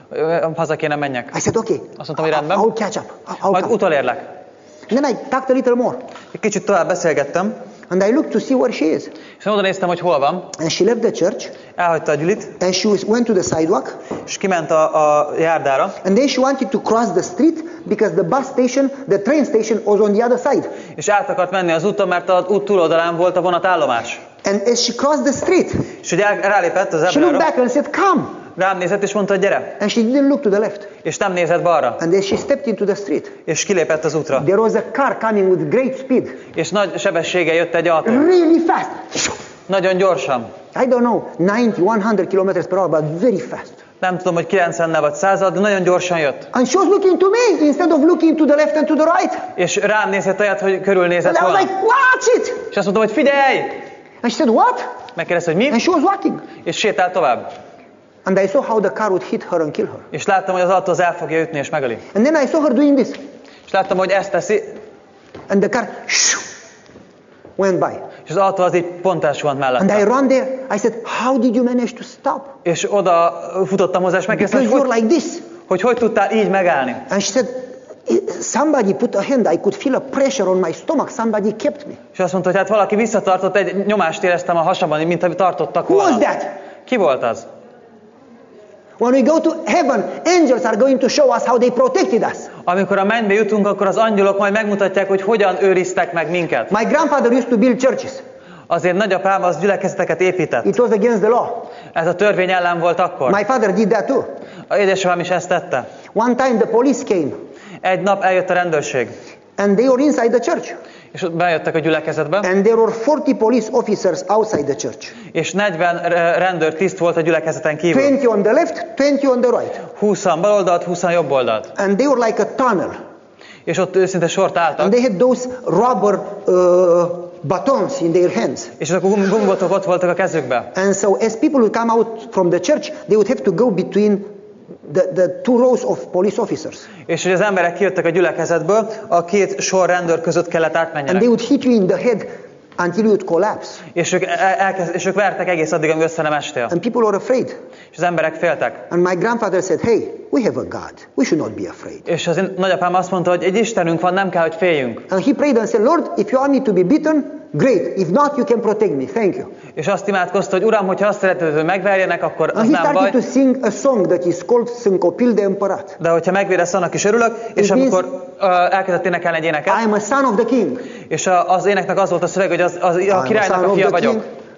Haza kéne menjek.
I said, okay.
Azt mondtam, hogy rendben.
I'll catch up. I'll
Majd
come.
utolérlek.
And then I talked a little more.
Egy kicsit tovább beszélgettem,
And I looked to see where she is.
és oda néztem, hogy hol van.
And she left the church.
Elhagyta a gyülit,
And she was, went to the sidewalk.
és kiment a, a járdára.
And then she wanted to cross the street because the bus station, the train station was on the other side.
És át akart menni az úton, mert az út túloldalán volt a vonatállomás.
And as she crossed the street,
És hogy el, rálépett az
she looked
ebrára,
back and said, come.
rám nézett, és mondta, hogy gyere.
And she didn't look to the left.
És nem nézett balra.
And then she stepped into the street.
És kilépett az útra.
There was a car coming with great speed.
És nagy sebességgel jött egy autó.
Really fast.
Nagyon gyorsan.
I don't know, ninety, one hundred kilometers per hour, but very fast.
Nem tudom, hogy kilencvennel vagy százal, de nagyon gyorsan jött.
And she was looking to me instead of looking to the left and to the right.
És rám nézett olyat, hogy
And
körülnézett
I was
volna.
like, watch it.
És azt mondtam, hogy figyelj!
And she said, what?
Megkérdezte, hogy mi?
And she was walking.
És sétált tovább.
And I saw how the car would hit her and kill her.
És láttam, hogy az autó az el fogja ütni és megöli.
And then I saw her doing this.
És láttam, hogy ezt teszi,
And the car shoo, went by.
és az autó az így pont elsuhant
And I
mellette.
ran there. I said, how did you manage to stop?
És oda futottam hozzá, és megkérdeztem,
Because
hogy
you're
hogy,
like this.
hogy hogy tudtál így megállni.
And she said, somebody put a hand. I could feel a pressure on my stomach. Somebody kept me.
És azt mondta, hogy hát valaki visszatartott, egy nyomást éreztem a hasamban, mint amit tartottak
Who was
volna.
that?
Ki volt az?
When we go to heaven, angels are going to show us how they protected us.
Amikor a mennybe jutunk, akkor az angyalok majd megmutatják, hogy hogyan őriztek meg minket.
My grandfather used to build churches.
Azért nagyapám az gyülekezeteket épített.
It was against the law.
Ez a törvény ellen volt akkor.
My father did that too.
A édesapám is ezt tette.
One time the police came
Egy nap eljött a rendőrség,
and they were inside the church.
és ott bejöttek a gyülekezetbe,
And there were forty police officers outside the church.
és negyven rendőr tiszt volt a gyülekezeten kívül.
twenty on the left, twenty on the right.
húszan bal oldalt, húszan jobb oldalt.
And they were like a tunnel.
És ott őszinte sort
And
álltak,
they had those rubber uh, batons in their hands.
és azok a gum- gumibotok ott voltak a kezükbe.
And so as people would come out from the church, they would have to go between the, the two rows of police officers.
És hogy az emberek kijöttek a gyülekezetből, a két sor rendőr között kellett
And
átmenjenek.
they would hit you in the head until you would collapse.
És ők, el- elkezd, és ők vertek egész addig, amíg össze nem estél.
And people were afraid.
És az emberek féltek.
And my grandfather said, hey, we have a God. We should not be afraid.
És az én nagyapám azt mondta, hogy egy Istenünk van, nem kell, hogy féljünk.
And he prayed and said, Lord, if you want me to be beaten, great. If not, you can protect me. Thank you.
És azt imádkozta, hogy Uram, hogyha azt szereted, hogy megverjenek, akkor az
And he
nem baj.
started to sing a song that is called Sunt copil de împărat.
De hogyha megvédesz, annak is örülök. És
It
amikor uh, elkezdett énekelni egy éneket,
I am a son of the king.
és a, az éneknek az volt a szöveg, hogy az, az, a
I am a
királynak
son
a
of
fia
the king.
vagyok.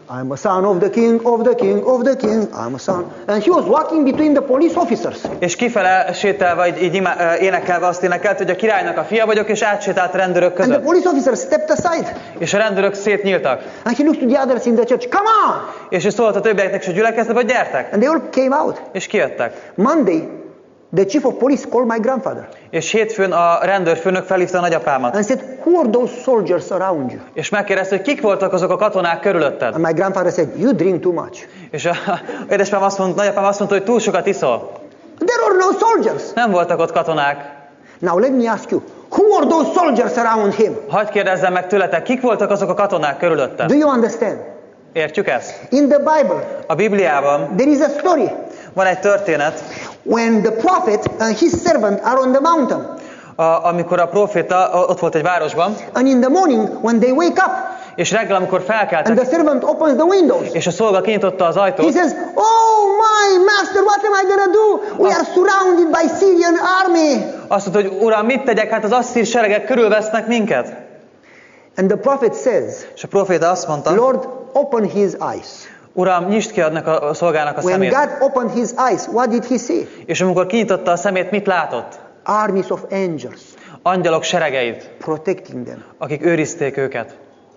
I'm a son of the king, of the king, of the king, I'm a son. And he was walking between the police officers.
És kifele sétálva, így, így imá, énekelve azt énekelt, hogy a királynak a fia vagyok, és átsétált a rendőrök
And the
között.
police officers stepped aside.
És a rendőrök szétnyíltak.
And he looked to the others in the church, come on!
És ő szólt a többieknek és a gyülekezetbe, hogy gyertek.
And they all came out.
És kijöttek.
Monday, the chief of police called my grandfather.
És hétfőn a rendőrfőnök felhívta a nagyapámat.
And said, who are those soldiers around you?
És megkérdezte, hogy kik voltak azok a katonák körülötted.
And my grandfather said, you drink too much.
És a édesapám azt mondta, nagyapám azt mondta, hogy túl sokat iszol.
There are no soldiers.
Nem voltak ott katonák.
Now let me ask you, who are those soldiers around him?
Hadd kérdezzem meg tőletek, kik voltak azok a katonák körülötted?
Do you understand?
Értjük ezt?
In the Bible,
A Bibliában
there is a story
van egy történet,
when the prophet and his servant are on the mountain.
a, amikor a proféta ott volt egy városban,
And in the morning, when they wake up,
és reggel, amikor
and
felkeltek,
the servant opens the windows,
és a szolga kinyitotta az
he
ajtót,
says, oh my master, what am I going to do? We are surrounded by Syrian army.
azt mondta, hogy uram, mit tegyek? Hát az asszír seregek körülvesznek minket.
And the prophet says,
És a proféta azt mondta,
Lord, open his eyes.
uram, nyisd ki annak a szolgának a
When
szemét.
God opened his eyes, what did he see?
És amikor kinyitotta a szemét, mit látott?
Armies of angels
Angyalok seregeit,
protecting them.
akik őrizték őket.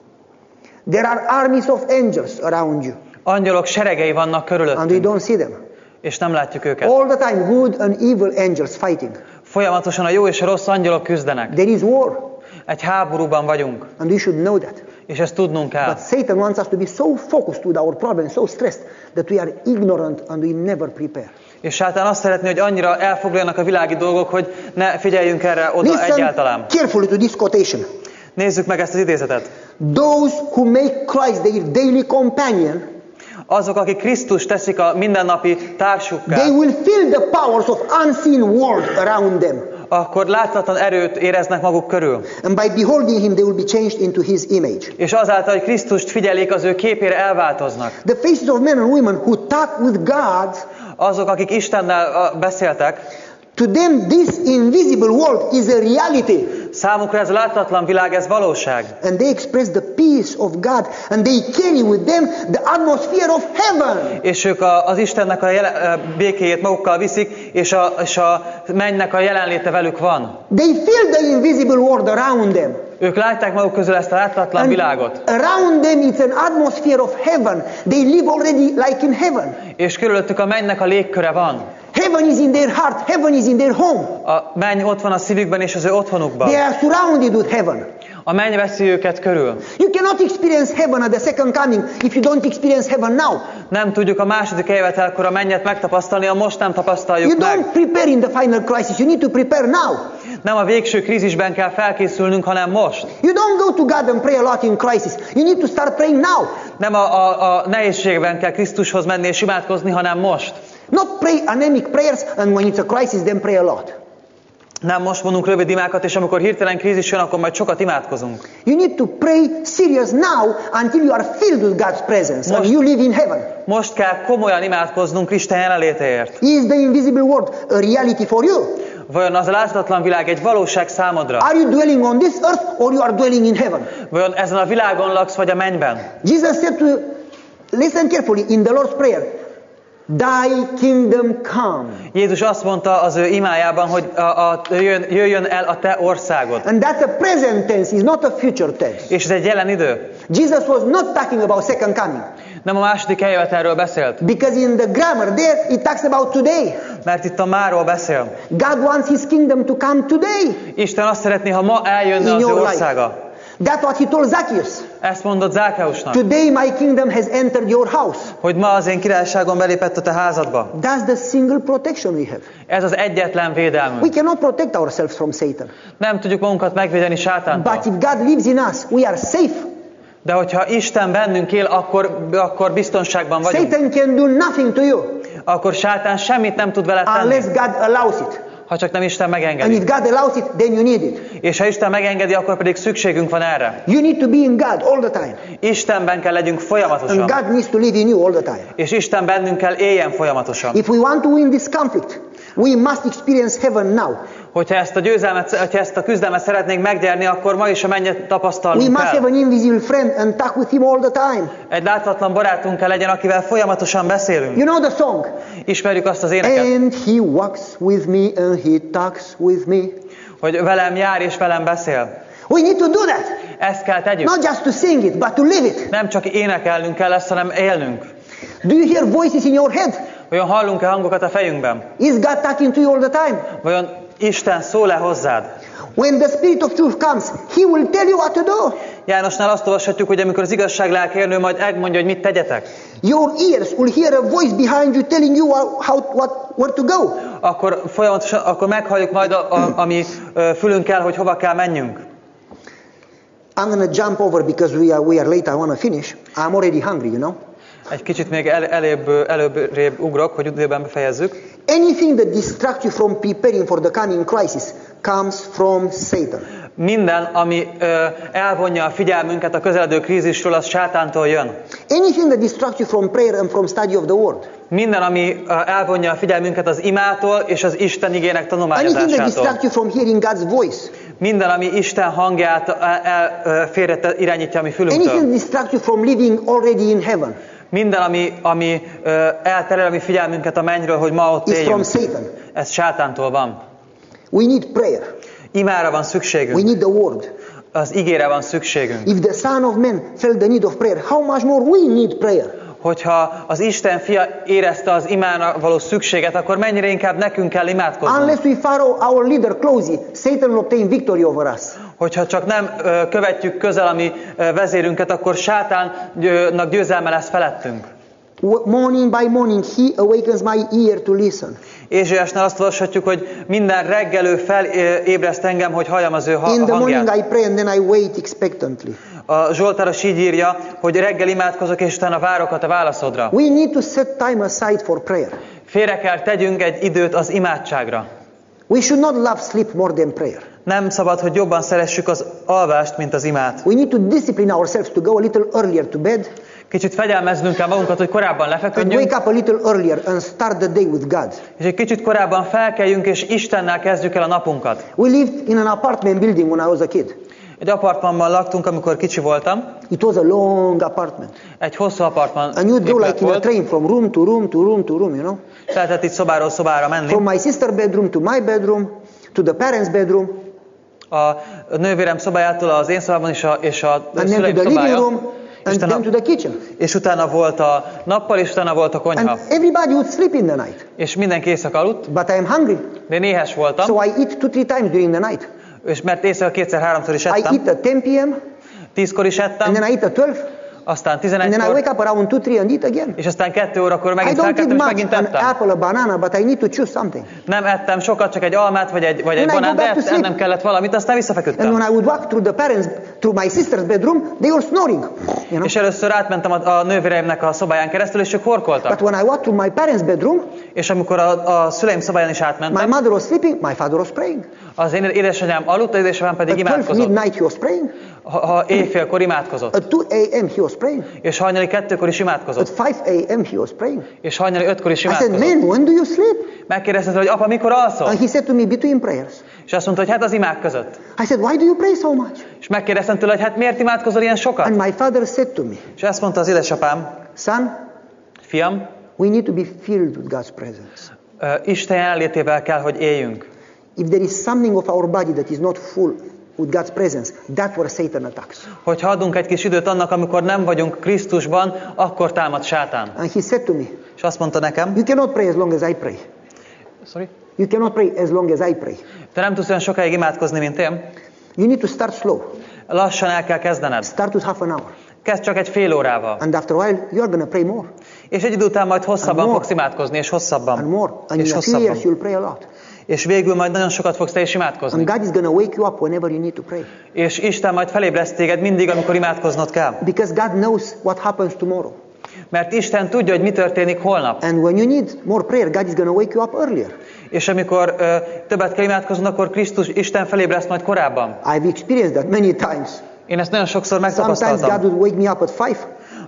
There are armies of angels around you,
Angyalok seregei vannak
and we
körülöttünk,
don't see them.
és nem látjuk őket.
All the time, good and evil angels fighting.
Folyamatosan a jó és a rossz angyalok küzdenek.
There is war,
Egy háborúban vagyunk,
and we should know that.
és ezt tudnunk kell.
But Satan wants us to be so focused with our problems, so stressed, that we are ignorant and we never prepare.
És sátán azt szeretné, hogy annyira elfoglaljanak a világi dolgok, hogy ne figyeljünk erre oda
Listen
egyáltalán.
carefully to this quotation.
Nézzük meg ezt az idézetet.
Those who make Christ their daily companion,
Azok, akik Krisztus teszik a mindennapi társukká,
they will feel the powers of unseen world around them.
akkor láthatatlan erőt éreznek maguk körül.
And by beholding him, they will be changed into his image.
És azáltal, hogy Krisztust figyelik, az ő képére elváltoznak.
The faces of men and women who talk with God,
Azok, akik Istennel beszéltek,
to them this invisible world is a reality.
számukra ez a láthatatlan világ, ez valóság.
And they express the peace of God, and they carry with them the atmosphere of heaven.
És ők a, az Istennek a jele, békéjét magukkal viszik, és a, és a mennynek a jelenléte velük van.
They feel the invisible world around them.
Ők látják maguk közül ezt a láthatatlan
And
világot.
around them it's an atmosphere of heaven. They live already like in heaven.
És körülöttük a mennynek a légköre van.
Heaven is in their heart. Heaven is in their home.
A menny ott van a szívükben és az ő otthonukban.
They are surrounded with heaven.
A menny veszi őket körül.
You cannot experience heaven at the second coming if you don't experience heaven now.
Nem tudjuk a második eljövetelkor a mennyet megtapasztalni, ha most nem tapasztaljuk
You
meg.
don't prepare in the final crisis. You need to prepare now.
Nem a végső krízisben kell felkészülnünk, hanem most.
You don't go to God and pray a lot in crisis. You need to start praying now.
Nem a, a, a nehézségben kell Krisztushoz menni és imádkozni, hanem most.
Not pray anemic prayers, and when it's a crisis, then pray a lot.
Nem most mondunk rövid imákat, és amikor hirtelen krízis jön, akkor majd sokat imádkozunk.
You need to pray serious now until you are filled with God's presence and you live in heaven.
Most kell komolyan imádkoznunk Isten jelenlétéért.
Is the invisible world a reality for you?
Vajon az a láthatatlan világ egy valóság számodra?
Are you dwelling on this earth or you are dwelling in heaven?
Vajon ezen a világon laksz, vagy a mennyben?
Jesus said to, listen carefully, in the Lord's Prayer, Thy kingdom come.
Jézus azt mondta az ő imájában, hogy a, a, jöjjön, jöjjön el a te országod.
And that's a present tense, it's not a future tense.
És ez egy jelen idő.
Jesus was not talking about second coming.
Nem a második eljövetelről beszélt.
Because in the grammar there, it talks about today.
Mert itt a máról beszél.
God wants his kingdom to come today.
Isten azt szeretné, ha ma eljönne az ő országa.
That's what he told Zacchaeus.
Ezt mondott Zákeusnak.
Today my kingdom has entered your house.
Hogy ma az én királyságom belépett a te házadba.
That's the single protection we have.
Ez az egyetlen védelmünk.
We cannot protect ourselves from Satan.
Nem tudjuk magunkat megvédeni sátántól.
But if God lives in us, we are safe.
De hogyha Isten bennünk él, akkor, akkor biztonságban vagyunk.
Satan can do nothing to you
Akkor sátán semmit nem tud vele tenni.
unless God allows it.
Ha csak nem Isten
And
megengedi.
if God allows it, then you need it.
És ha Isten megengedi, akkor pedig szükségünk van erre.
You need to be in God all the time.
Istenben kell legyünk
And
folyamatosan.
God needs to live in you all the time.
És Isten bennünk kell éljen folyamatosan.
If we want to win this conflict, We must experience heaven now.
Hogyha ezt a győzelmet, hogyha ezt a küzdelmet szeretnénk megnyerni, akkor ma is a mennyet
We
tapasztalnunk
must have
kell.
an invisible friend and talk with him all the time.
Egy láthatatlan barátunk kell legyen, akivel folyamatosan beszélünk.
You know the song?
Ismerjük azt az éneket,
And he walks with me and he talks with me.
hogy velem jár és velem beszél.
We need to do that.
Ezt kell tegyük.
Not just to sing it, but to live it.
Nem csak énekelnünk kell ezt, hanem élnünk.
Do you hear voices in your head?
Vajon hallunk-e hangokat a fejünkben?
Is God talking to you all the time?
Vajon Isten szól-e hozzád?
When the Spirit of truth comes, he will tell you what to do.
Jánosnál azt olvashatjuk, hogy amikor az igazság lelkérnő majd megmondja, hogy mit tegyetek,
Your ears will hear a voice behind you telling you how, what, where to go.
akkor folyamatosan, akkor meghalljuk majd, a, a, ami ö, fülünkkel, hogy hova kell menjünk.
I'm going to jump over because we are, we are late. I want to finish. I'm already hungry, you know.
Egy kicsit még el, elébb, előbb ugrok, hogy időben befejezzük.
Anything that distracts you from preparing for the coming crisis comes from Satan.
Minden, ami ö, elvonja a figyelmünket a közeledő krízisről, az sátántól jön.
Anything that distracts you from prayer and from study of the word.
Minden, ami ö, elvonja a figyelmünket az imától és az Isten igének
Anything that
tanulmányozásától.
distracts you from hearing God's voice.
Minden, ami Isten hangját el, el, el, félre irányítja a mi
Anything that
fülünktől.
distracts you from living already in heaven
Minden, ami, ami ö, elterel a mi figyelmünket a mennyről, hogy ma ott
is from
éljünk.
Satan.
Ez sátántól van.
We need prayer.
Imára van
We
szükségünk.
need the word.
Az igére van szükségünk.
If the Son of Man felt the need of prayer, how much more we need prayer?
Hogyha az Isten fia érezte az imára való szükséget, akkor mennyire inkább nekünk kell imádkoznunk.
Unless we follow our leader closely, Satan will obtain victory over us.
Hogyha csak nem ö, követjük közel a mi ö, vezérünket, akkor sátánnak győzelme lesz felettünk.
Morning by morning, he awakens my ear to listen.
Ézsaiásnál azt olvashatjuk, hogy minden reggel ő felébreszt engem, hogy halljam az ő ha-
In the morning
hangját.
I pray and then I wait expectantly.
A Zsoltáros így írja, hogy reggel imádkozok, és utána várok a te válaszodra.
We need to set time aside for prayer.
Félre kell tegyünk egy időt az imádságra.
We should not love sleep more than prayer.
Nem szabad, hogy jobban szeressük az alvást, mint az imát.
We need to discipline ourselves to go a little earlier to bed
Kicsit fegyelmeznünk kell magunkat, hogy korábban
and
lefeküdjünk,
wake up a little earlier and start the day with God.
és egy kicsit korábban felkeljünk, és Istennel kezdjük el a napunkat.
We lived in an apartment building when I was a kid.
Egy apartmanban laktunk, amikor kicsi voltam.
It was a long apartment.
Egy hosszú apartman
And you'd go
épület
like in a
volt.
train from room to room to room to room, you know.
Lehetett itt szobáról szobára menni.
From my sister bedroom to my bedroom to the parents' bedroom
A nővérem szobájától az én szobában és a, és a
and then to
szüleim
the living
szobája.
room
És
and
utána,
then to the kitchen.
és utána volt a nappal, és utána volt a konyha.
And everybody would sleep in the night.
És mindenki éjszaka aludt,
But I am hungry.
de én éhes voltam,
So I eat two, three times during the night.
és mert éjszaka kétszer-háromszor is
I
ettem,
eat at ten p m
tízkor is ettem,
and then I eat at twelve
aztán
and then I
tizenegykor,
wake up around two, three and eat again.
és aztán kettő órakor
I
megint
don't eat
felkeltem, és
much,
megint
an
ettem.
apple, a banana, but I need to choose something.
Nem ettem sokat, csak egy almát, vagy egy, vagy egy
Then I go
banánt, de
back to
ett-
sleep.
ennem kellett valamit, aztán
And
visszafeküdtem.
when I would walk through the parents, through my sister's bedroom, they were snoring. You know?
És először átmentem a, a nővéreimnek a szobáján keresztül, és ők horkoltak.
But when I walked through my parents' bedroom,
És amikor a, a szüleim szobáján is
my
átmentem,
mother was sleeping, my father was praying.
az én édesanyám aludt, az édesanyám pedig
At twelve
imádkozott.
midnight he was praying.
Ha, ha éjfélkor imádkozott,
At two a m he was praying.
és hajnali kettőkor is
At
imádkozott,
five a m he was praying.
és hajnali ötkor is
I said,
imádkozott.
man, when do you sleep?
Megkérdezte, hogy apa, mikor alszol?
And he said to me, between prayers.
És azt mondta, hogy hát az imák között.
I said, why do you pray so much?
És megkérdeztem tőle, hogy hát miért imádkozol ilyen sokat?
And my father said to me,
És ezt mondta az édesapám,
son,
fiam,
we need to be filled with God's presence.
ö, Isten jelenlétével kell, hogy éljünk.
If there is something of our body that is not full with God's presence, that's where Satan attacks.
Hogyha adunk egy kis időt annak, amikor nem vagyunk Krisztusban, akkor támad sátán.
And he said to me,
És azt mondta nekem,
you cannot pray as long as I pray.
sorry,
You cannot pray as long as I pray.
te nem tudsz olyan sokáig imádkozni, mint én.
You need to start slow.
Lassan el kell kezdened.
Start with half an hour.
Kezd csak egy fél órával.
And after a while, you're going to pray more
És egy idő után majd hosszabban
more.
fogsz imádkozni, és
and
hosszabban.
more. And
És
in a few
hosszabban.
years, you'll pray a lot.
És végül majd nagyon sokat fogsz te is imádkozni.
And God is going to wake you up whenever you need to pray.
És Isten majd felébreszt téged mindig, amikor imádkoznod kell.
Because God knows what happens tomorrow.
Mert Isten tudja, hogy mi történik holnap.
And when you need more prayer, God is going to wake you up earlier.
És amikor ö, többet kell imádkoznod, akkor Krisztus, Isten felébreszt majd korábban.
I've experienced that many times.
Én ezt nagyon sokszor
Sometimes God
megtapasztaltam.
would wake me up at five.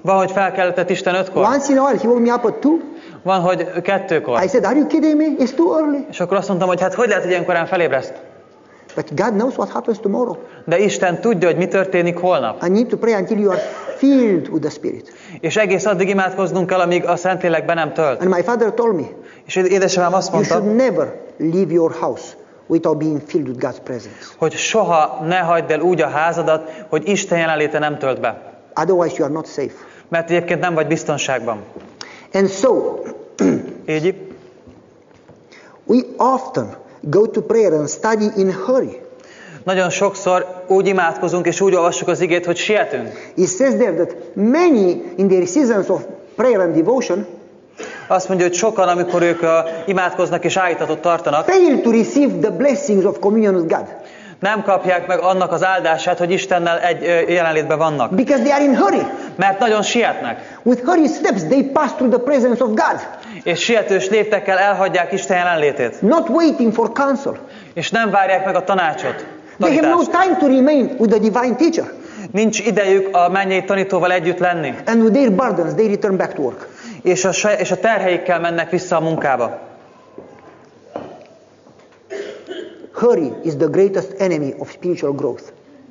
Van, hogy felkeltett Isten ötkor.
Once in a while, he woke me up at two.
Van, hogy kettőkor.
I said, are you kidding me? It's too early.
És akkor azt mondtam, hogy hát hogy lehet, hogy ilyen korán felébreszt?
But God knows what happens tomorrow.
De Isten tudja, hogy mi történik holnap.
I need to pray until you are filled with the Spirit.
És egész addig imádkoznunk kell, amíg a Szentlélek be nem tölt.
And my father told me,
És édesapám azt
you
mondta,
should never leave your house without being filled with God's presence.
hogy soha ne hagyd el úgy a házadat, hogy Isten jelenléte nem tölt be.
Otherwise you are not safe.
Mert egyébként nem vagy biztonságban.
And so,
Így,
we often go to prayer and study in hurry.
nagyon sokszor úgy imádkozunk és úgy olvassuk az igét, hogy sietünk.
It says there that many in their seasons of prayer and devotion
Azt mondja, hogy sokan, amikor ők uh, imádkoznak és állítatot tartanak,
fail to receive the blessings of communion with God.
nem kapják meg annak az áldását, hogy Istennel egy uh, jelenlétben vannak.
Because they are in hurry.
Mert nagyon sietnek.
With hurry steps they pass through the presence of God.
És sietős léptekkel elhagyják Isten jelenlétét.
Not waiting for counsel.
És nem várják meg a tanácsot.
They have no
Tanítást.
time to remain with the divine teacher.
Nincs idejük a mennyei tanítóval együtt lenni.
And with their burdens they return back to work.
És a, saj- és a terheikkel mennek vissza a munkába.
Hurry is the greatest enemy of spiritual growth.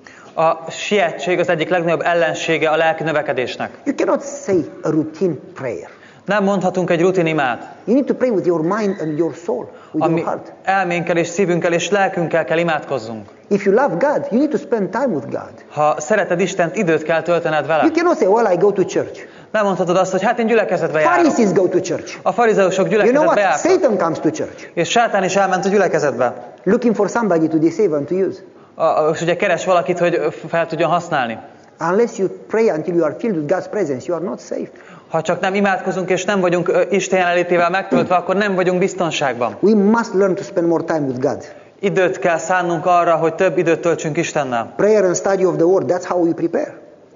A sietség az egyik legnagyobb ellensége a lelki növekedésnek.
You cannot say a routine prayer.
Nem mondhatunk egy rutin imát,
You need to pray with your mind and your soul, with
ami
your heart.
elménkkel és szívünkkel és lelkünkkel kell imádkozzunk.
If you love God, you need to spend time with God.
Ha szereted Istent, időt kell töltened vele.
You cannot say, well, I go to church.
Nem mondhatod azt, hogy hát én gyülekezetbe járok.
Pharisees go to church.
A farizeusok
You know
gyülekezetbe
what?
jártak.
Satan comes to church,
És sátán is elment a gyülekezetbe.
looking for somebody to deceive and to use.
A, a, és ugye keres valakit, hogy fel tudjon használni.
Unless you pray until you are filled with God's presence, you are not safe.
Ha csak nem imádkozunk és nem vagyunk ö, Isten jelenlétével megtöltve, akkor nem vagyunk biztonságban.
We must learn to spend more time with God.
Időt kell szánnunk arra, hogy több időt töltsünk Istennel.
Prayer and study of the Word, that's how we prepare.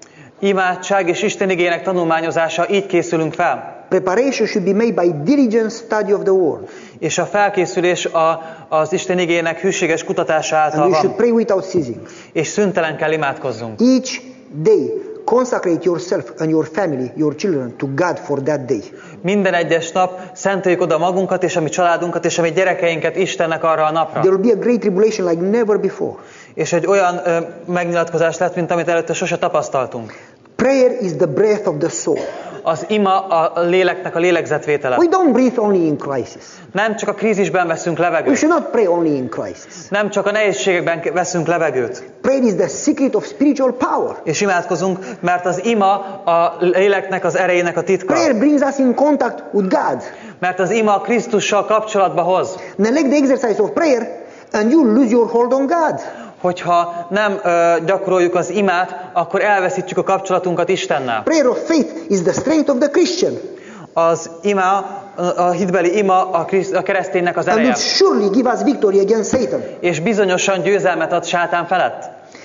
Imádság és Isten igének tanulmányozása, így készülünk fel.
Preparation should be made by diligent study of the Word.
És a felkészülés a, az Isten igének hűséges kutatása
And
által
we should
van.
pray without ceasing.
És szüntelen kell imádkozzunk.
Each day, consecrate yourself and your family, your children to God for that day.
Minden egyes nap szenteljük oda magunkat és a mi családunkat és a mi gyerekeinket Istennek arra a napra.
There will be a great tribulation like never before.
És egy olyan ö, megnyilatkozás lett, mint amit előtte sose tapasztaltunk.
Prayer is the breath of the soul.
Az ima a léleknek a lélegzetvétele.
We don't breathe only in crisis.
Nem csak a krízisben veszünk
We
levegőt.
should not pray only in crisis.
Nem csak a nehézségekben veszünk levegőt.
Prayer is the secret of spiritual power.
És imádkozunk, mert az ima a léleknek az erejének a titka.
Prayer brings us in contact with God.
Mert az ima Krisztussal kapcsolatba hoz.
Neglect the exercise of prayer and you lose your hold on God.
Hogyha nem ö, gyakoroljuk az imát, akkor elveszítjük a kapcsolatunkat Istennel.
Prayer of faith is the strength of the Christian.
Az ima, a hitbeli ima a, Kriszt, a kereszténynek az
And
ereje.
will surely give us victory against Satan.
És bizonyosan győzelmet ad sátán felett.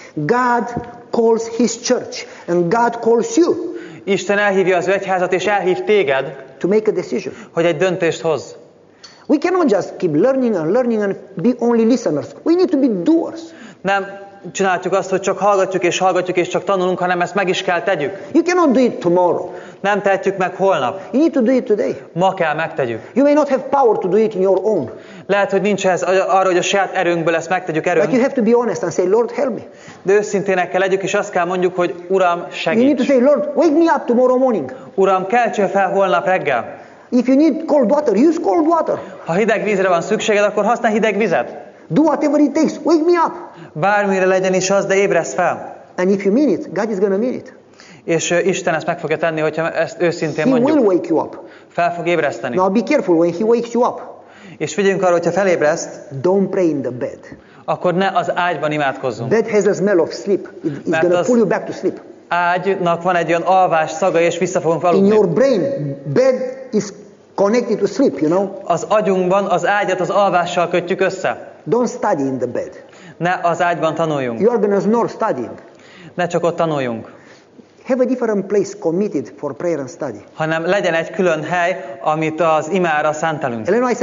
God calls his church and God calls you
Isten elhívja az ő egyházat, és elhív téged,
to make a decision.
hogy egy döntést hozz.
We cannot just keep learning and learning and be only listeners. We need to be doers.
Nem csináljuk azt, hogy csak hallgatjuk és hallgatjuk és csak tanulunk, hanem ezt meg is kell tegyük.
You cannot do it tomorrow.
Nem tehetjük meg holnap.
You need to do it today.
Ma kell megtegyük.
You may not have power to do it in your own,
Lehet, hogy nincs ez arra, hogy a saját erőnkből ezt megtegyük
but you
erőnk.
have to be honest and say, Lord, help me.
De őszintének kell legyük, és azt kell mondjuk, hogy Uram,
You need to
segíts.
say, Lord, wake me up tomorrow morning.
Uram, keltsél fel holnap reggel.
If you need cold water, use cold water.
Ha hideg vízre van szükséged, akkor használj hideg vizet.
Do whatever it takes. Wake me up.
Bármire legyen is az, de ébresz fel.
And if you mean it, God is going to mean it.
És ö, Isten ezt meg fogja tenni, hogyha ezt őszintén
He will
mondjuk.
wake you up.
Fel fog ébreszteni.
Now be careful when He wakes you up.
És figyeljünk arra, hogyha felébreszt,
Don't pray in the bed.
akkor ne az ágyban imádkozzunk.
Bed has a smell of sleep. It- It's
Mert
going to
az-
pull you back to sleep.
Ágynak van egy olyan alvás szaga, és vissza fogunk
In
aludni.
your brain, bed is connected to sleep, you know.
Az agyunkban az ágyat az alvással kötjük össze.
Don't study in the bed.
Ne az ágyban tanuljunk.
You are going to snore studying.
Ne csak ott tanuljunk.
Have a different place committed for prayer and study.
Hanem legyen egy külön hely, amit az imára szentelünk.
Ellen White says,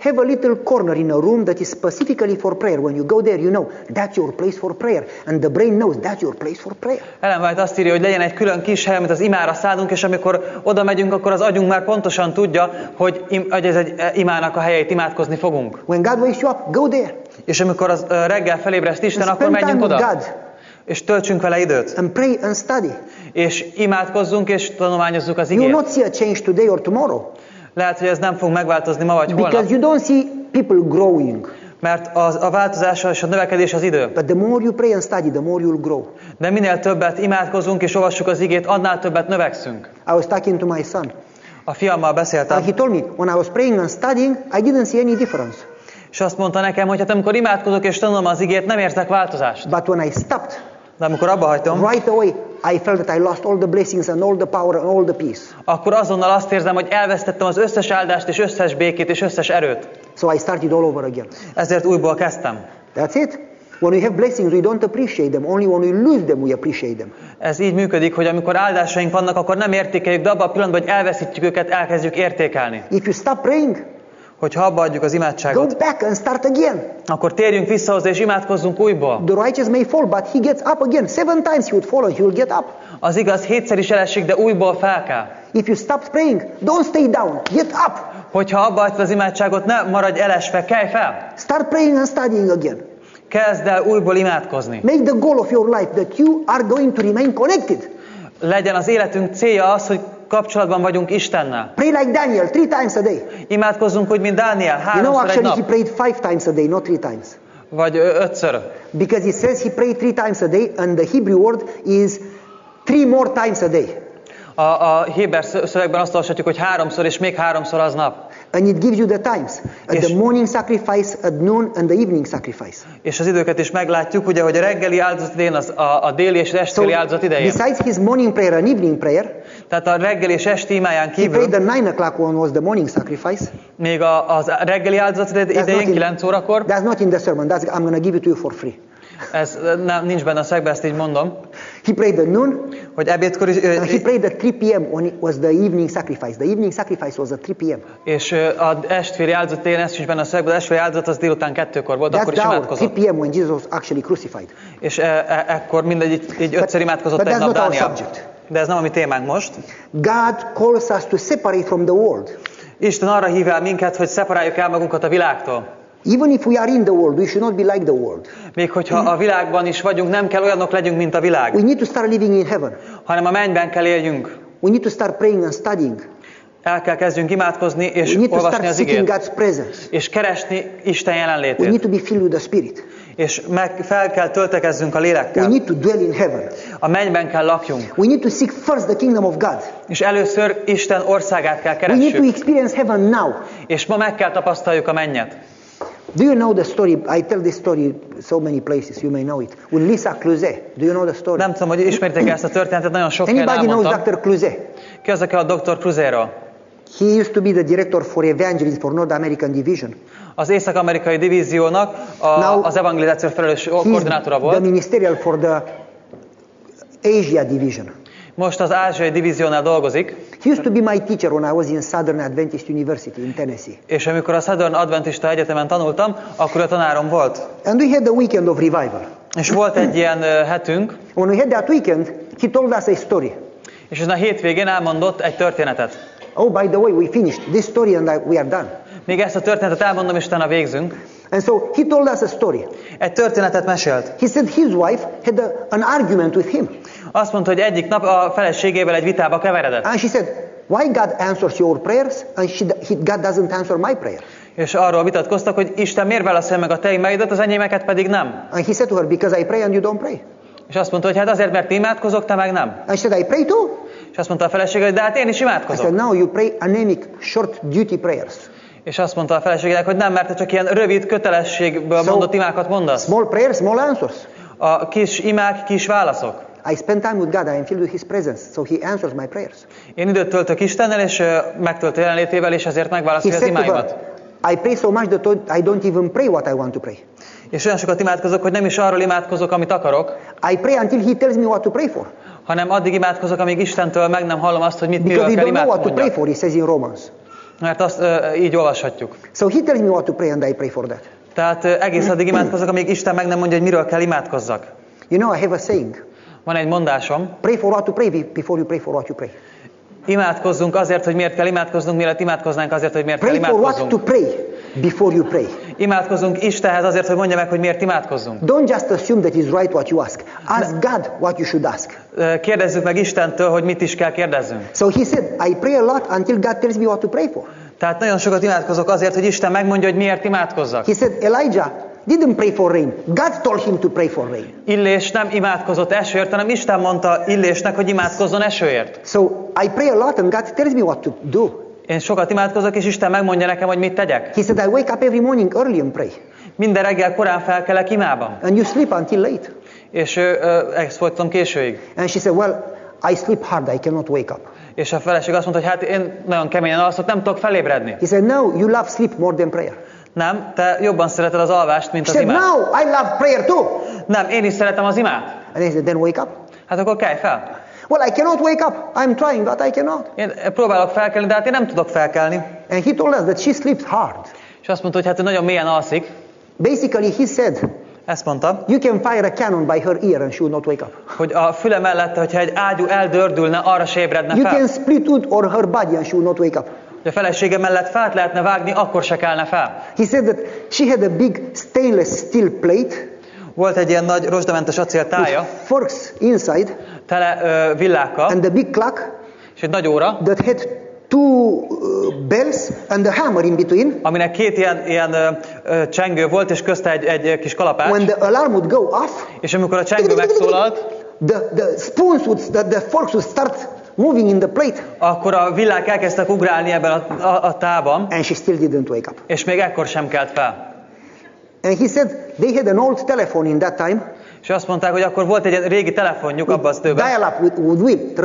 have a little corner in a room that is specifically for prayer. When you go there, you know that's your place for prayer, and the brain knows that's your place for prayer.
Ellen White azt írja, hogy legyen egy külön kis hely, amit az imára szállunk, és amikor oda megyünk, akkor az agyunk már pontosan tudja, hogy, im, hogy ez egy imának a helyeit, imádkozni fogunk.
When God wakes you up, go there.
És amikor az uh, reggel felébreszt Isten,
And
akkor
spend
menjünk
time
oda.
with God.
És töltsünk vele időt.
And pray and study.
És imádkozzunk, és tanulmányozzuk az
You will
igét.
not see a change today or tomorrow.
Lehet, hogy ez nem fog megváltozni ma vagy holnap.
Because you don't see people growing.
Mert az, a változás és a növekedés az idő.
But the more you pray and study, the more you will grow.
De minél többet imádkozunk és olvassuk az igét, annál többet növekszünk.
I was talking to my son.
A fiammal beszéltem.
And he told me, when I was praying and studying, I didn't see any difference.
És azt mondta nekem, hogy hát amikor imádkozok és tanulom az igét, nem érzek változást.
But when I stopped,
De amikor abba hagytam,
right away, I felt that I lost all the blessings and all the power and all the peace.
akkor azonnal azt érzem, hogy elvesztettem az összes áldást és összes békét és összes erőt.
So I started all over again.
Ezért újból kezdtem.
That's it. When we have blessings, we don't appreciate them. Only when we lose them, we appreciate them.
Ez így működik, hogy amikor áldásaink vannak, akkor nem értékeljük, de abban a pillanatban, hogy elveszítjük őket, elkezdjük értékelni.
If you stop praying,
Hogyha abba adjuk az
go
imádságot,
back and start again.
akkor térjünk vissza hozzá és imádkozzunk újból.
The righteous may fall, but he gets up again. Seven times he would fall and he will get up.
Az igaz hétszer is elesik, de újból fel kell.
If you stop praying, don't stay down. Get up.
Hogyha abba hagytad az imádságot, ne maradj elesve, kelj fel!
Start praying and studying again.
Kezd el újból imádkozni.
Make the goal of your life that you are going to remain connected.
Legyen az életünk célja az, hogy kapcsolatban vagyunk Istennel.
Pray like Daniel three times a day.
Imádkozzunk úgy, mint Dániel,
You know,
háromszor egy
actually he
nap.
prayed five times a day, not three times.
Vagy ö, ötször.
Because it says he prayed three times a day, and the Hebrew word is three more times a day.
A, a Héber szövegben azt olvashatjuk, hogy háromszor és még háromszor az nap.
And it gives you the times. At
És-
the morning sacrifice, at noon, and the evening sacrifice.
És az időket is meglátjuk, ugye, hogy a reggeli áldozat idején, az, a, a déli és
So,
esteli áldozat idején.
besides his morning prayer and evening prayer,
Tehát a reggeli és esti imáján
he
kívül,
prayed the nine o'clock one was the morning sacrifice.
még a, az reggeli áldozat ide-
That's not
idején,
in-
kilenc órakor,
That's not in the sermon. That's, I'm going to give it to you for free.
ez nem, nincs benne a szegben, ezt így mondom,
He prayed the noon,
hogy ebédkor is, ö,
and he prayed at three p.m. when it was the evening sacrifice. The evening sacrifice was at three p.m.
és ö, a estféli áldozat idején, ez is benne a szegben, az estféli áldozat az délután kettőkor volt,
That's
akkor is
the hour, three
imádkozott.
p.m. when Jesus was actually crucified.
És e, e, ekkor mindegy, így, így ötször imádkozott
but
egy
that's
nap
not our
Dániel.
subject.
De ez nem a mi témánk most.
God calls us to separate from the world.
Isten arra hív el minket, hogy szeparáljuk el magunkat a világtól.
Even if we are in the world, we should not be like the world.
Még hogyha a világban is vagyunk, nem kell olyanok legyünk, mint a világ,
We need to start living in heaven.
hanem a mennyben kell éljünk.
We need to start praying and studying.
El kell kezdjünk imádkozni és
We need to
olvasni
start
az
seeking
igét.
God's presence.
És keresni Isten
We need
jelenlétét.
to be filled with the Spirit.
És meg fel kell töltekezzünk a
We
lélekkel.
need to dwell in heaven.
A mennyben kell lakjunk.
We need to seek first the kingdom of God.
És először Isten országát kell
We need to
keressük.
experience heaven now.
És ma meg kell tapasztaljuk a mennyet.
Do you know the story? I tell this story so many places. You may know it. With Lisa Clouzet. Do you know the story?
Nem tudom, hogy ismeritek ezt a történetet, nagyon sok helyen
Anybody knows
elmondtam.
doctor Clouzet?
Ki az, aki a doktor Cruzéről?
He used to be the director for evangelism for North American Division.
Az észak-amerikai divíziónak a,
Now,
az evangelizáció felelős
He's
koordinátora
the
volt.
ministerial for the Asia Division.
Most az ázsiai divíziónál dolgozik,
He used to be my teacher when I was in Southern Adventist University in Tennessee.
és amikor a Southern Adventista Egyetemen tanultam, akkor a tanárom volt.
And we had a weekend of revival.
És volt egy ilyen uh, hetünk,
When we had that weekend, he told us a story.
és ezen a hétvégén elmondott egy történetet.
Oh, by the way, we finished this story and I- we are done.
Még ezt a történetet elmondom, és utána végzünk.
And so he told us a story.
Egy történetet mesélt.
He said his wife had a, an argument with him.
Azt mondta, hogy egyik nap a feleségével egy vitába keveredett.
And she said, why God answers your prayers and she, he, God doesn't answer my prayer?
És arról vitatkoztak, hogy Isten miért válaszolja meg a te imaidat, az enyémeket pedig nem.
And he said to her, because I pray and you don't pray.
És azt mondta, hogy hát azért, mert imádkozok, te meg nem.
And she said, I pray too.
És azt mondta a felesége, hogy de hát én is
I said,
imádkozok.
no, you pray anemic, short duty prayers.
És azt mondta a feleségének, hogy nem, mert te csak ilyen rövid kötelességből
So-
mondott imákat mondasz.
Small prayers, small answers.
A kis imák, kis válaszok.
I spend time with God, I am filled with his presence, so he answers my prayers.
Én időt töltök Istennel, és ö, megtölt jelenlétével, és ezért
He
megválaszolja az
said to
imáimat.
her, I pray so much that I don't even pray what I want to pray.
És olyan sokat imádkozok, hogy nem is arról imádkozok, amit akarok,
I pray until he tells me what to pray for.
hanem addig imádkozok, amíg Istentől meg nem hallom azt, hogy mit miről
Because we
kell
don't know what to pray
imádkozzak.
for, he says in Romans.
Mert azt uh, így olvashatjuk.
So he tells me what to pray and I pray for that.
Tehát uh, egész addig imádkozzak, amíg Isten meg nem mondja, hogy miről kell imádkozzak.
You know, I have a saying.
Van egy mondásom.
Pray for what to pray before you pray for what you pray.
Imádkozzunk azért, hogy miért kell imádkoznunk, mielőtt imádkoznánk azért, hogy miért
pray
kell imádkozzunk.
For what to pray before you pray.
Imádkozzunk Istenhez azért, hogy mondja meg, hogy miért imádkozzunk.
Don't just assume that is right what you ask. Ask God what you should ask.
Kérdezzük meg Istentől, hogy mit is kell kérdezzünk.
So he said, I pray a lot until God tells me what to pray for.
Tehát nagyon sokat imádkozok azért, hogy Isten megmondja, hogy miért imádkozzak.
He said, Elijah didn't pray for rain. God told him to pray for rain.
Illés nem imádkozott esőért, hanem Isten mondta Illésnek, hogy imádkozzon esőért.
So I pray a lot and God tells me what to do.
Én sokat imádkozok, és Isten megmondja nekem, hogy mit tegyek.
He said, I wake up every morning early and pray.
Minden reggel korán felkelek imában.
And you sleep until late.
És ő, ezt folytatom későig.
And she said, well, I sleep hard, I cannot wake up.
És a feleség azt mondta, hogy hát én nagyon keményen alszok, nem tudok felébredni.
He said, no, you love sleep more than prayer.
Nem, te jobban szereted az alvást, mint
She
az
said,
imát.
no, I love prayer too.
Nem, én is szeretem az imát.
And he said, then wake up.
Hát akkor kelj fel.
Well, I cannot wake up. I'm trying, but I cannot.
Én próbálok felkelni, de hát én nem tudok felkelni.
And he told us that she sleeps hard.
És azt mondta, hogy hát ő nagyon mélyen alszik.
Basically, he said,
Ezt mondta,
you can fire a cannon by her ear and she will not wake up.
hogy a füle mellette, hogyha egy ágyú eldördülne, arra se ébredne
You
fel.
can split wood or her body and she will not wake up.
Hogy a felesége mellett fát lehetne vágni, akkor se kelne fel.
He said that she had a big stainless steel plate
Volt egy ilyen nagy rozsdamentes acéltája,
with forks inside
tele ö, villákkal,
and the big clock
és egy nagy óra,
that had two uh, bells and a hammer in between.
aminek két ilyen, ilyen ö, ö, csengő volt, és közte egy, egy kis kalapács.
When the alarm would go off,
És amikor a csengő megszólalt,
the, the spoons would, the, the forks would start moving in the plate.
akkor a villák elkezdtek ugrálni ebben a, a, a tában,
And she still didn't wake up.
és még ekkor sem kelt fel.
And he said they had an old telephone in that time.
És azt mondták, hogy akkor volt egy régi telefonjuk abban az időben.
Dial-up with, with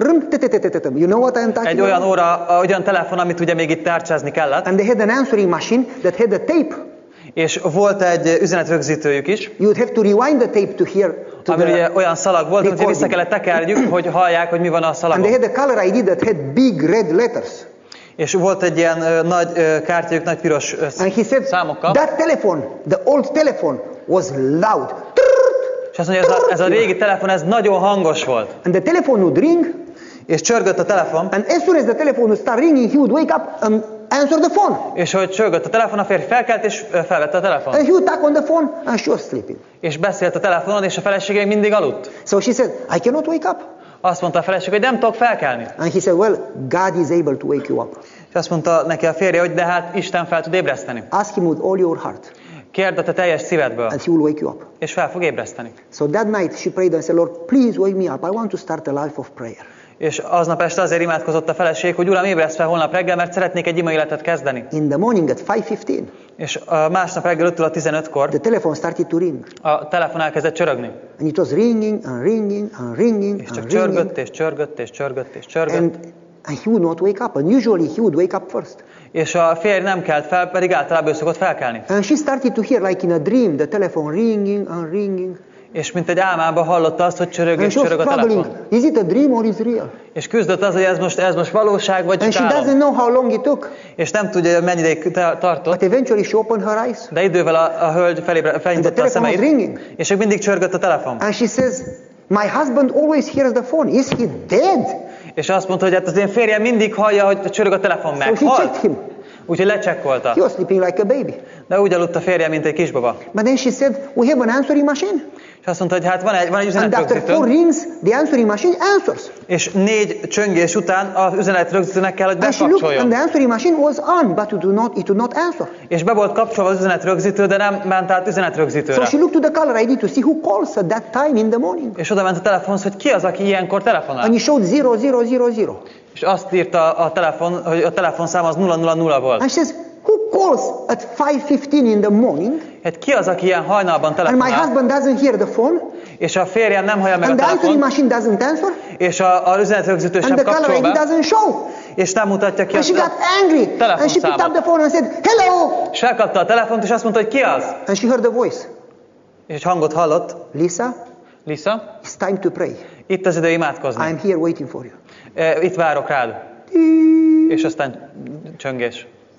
wheel. You know what I'm talking
Egy
about?
olyan óra, olyan telefon, amit ugye még itt tárcsázni kellett.
And they had an answering machine that had a tape.
És volt egy üzenetrögzítőjük is,
You would have to rewind the tape to hear to
ami ugye
the,
olyan szalag volt, hogy
recording.
vissza kellett tekerjük, hogy hallják, hogy mi van a
and they
szalagon.
had a color I D that had big red letters.
És volt egy ilyen ö, nagy ö, kártyájuk, nagy piros ö,
And he said
számokkal.
that telephone, the old telephone, was loud.
És azt mondja, ez a, ez a régi telefon, ez nagyon hangos volt.
And the telephone would ring.
És csörgött a telefon,
And as soon as the telephone would start ringing, he would wake up and answer the phone.
és hogy csörgött a telefon, a férj felkelt, és ö, felvette a telefon.
And he would talk on the phone and she was sleeping.
És beszélt a telefonon, és a felesége még mindig aludt.
So she said, I cannot wake up.
Azt mondta a feleség, hogy nem tudok felkelni.
And he said, well, God is able to wake you up.
És azt mondta neki a férje, hogy de hát Isten fel tud ébreszteni.
Ask him with all your heart
Kérd a te teljes szívedből,
and he will wake you up.
és fel fog ébreszteni.
So that night she prayed and said, Lord, please wake me up. I want to start a life of prayer.
És aznap este azért imádkozott a feleség, hogy Uram, ébreszt fel holnap reggel, mert szeretnék egy ima életet kezdeni.
In the morning at five fifteen,
És a másnap reggel öt óra tizenötkor
the telephone started to ring.
a telefon elkezdett csörögni.
And it was ringing and ringing and ringing
És csak
and
csörgött,
ringing.
és csörgött, és csörgött, és csörgött.
And, and he would not wake up. And usually he would wake up first.
És a férj nem kelt fel, pedig általában ő szokott felkelni.
And she started to hear, like in a dream, the telephone ringing and ringing.
És mint egy álmában hallotta azt, hogy csörög
And
és
she was
csörög a
struggling.
telefon.
Is it a dream or is it real?
És küzdött az, hogy ez most, ez most valóság, vagy
And
csak
she
álom.
doesn't know how long it took.
És nem tudja, hogy mennyi ideig ta- tartott.
But eventually she opened her eyes.
De idővel a, a hölgy felébre, felnyitotta a
And the telephone was
szemeit,
ringing.
és még mindig csörgött a telefon.
And she says, my husband always hears the phone. Is he dead?
És azt mondta, hogy hát az én férjem mindig hallja, hogy csörög a telefon,
So she
meghalt.
checked him.
Úgyhogy lecsekkolta.
He was sleeping like a baby.
De úgy aludt a férje, mint egy kisbaba.
But then she said, we have an answering machine.
És azt mondta, hogy hát van egy, van egy
And after four
üzenetrögzítő,
rings, the answering machine answers.
és négy csöngés után az üzenetrögzítőnek kell, hogy
And she looked, and
bekapcsoljon.
the answering machine was on, but it would not, it would not answer.
És be volt kapcsolva az üzenetrögzítő, de nem ment át
So
üzenetrögzítőre.
she looked to the caller I D to see who calls at that time in the morning.
És oda ment a telefonhoz, hogy ki az, aki ilyenkor telefonál.
And he showed zero, zero, zero, zero.
És azt írta a telefon, hogy a telefonszám az nulla nulla nulla volt.
And she says, who calls at five fifteen in the morning?
Hát ki az, aki ilyen hajnalban
And my
telefonál,
husband doesn't hear the phone.
és a férjem nem hallja meg a
And the answering
telefon,
machine doesn't answer.
és a, a üzenetrögzítő sem
And the caller
kapcsol
I D
be,
doesn't show.
és nem mutatja ki
And she
azt
got
a
angry. And she picked up
telefonszámot.
the phone and said, hello.
És felkapta a telefont, és azt mondta, hogy ki az?
And she heard the voice.
És egy hangot hallott.
Lisa,
Lisa,
it's time to pray.
itt az idő imádkozni.
I'm here waiting for you.
E, Itt várok rád. És aztán csöngés.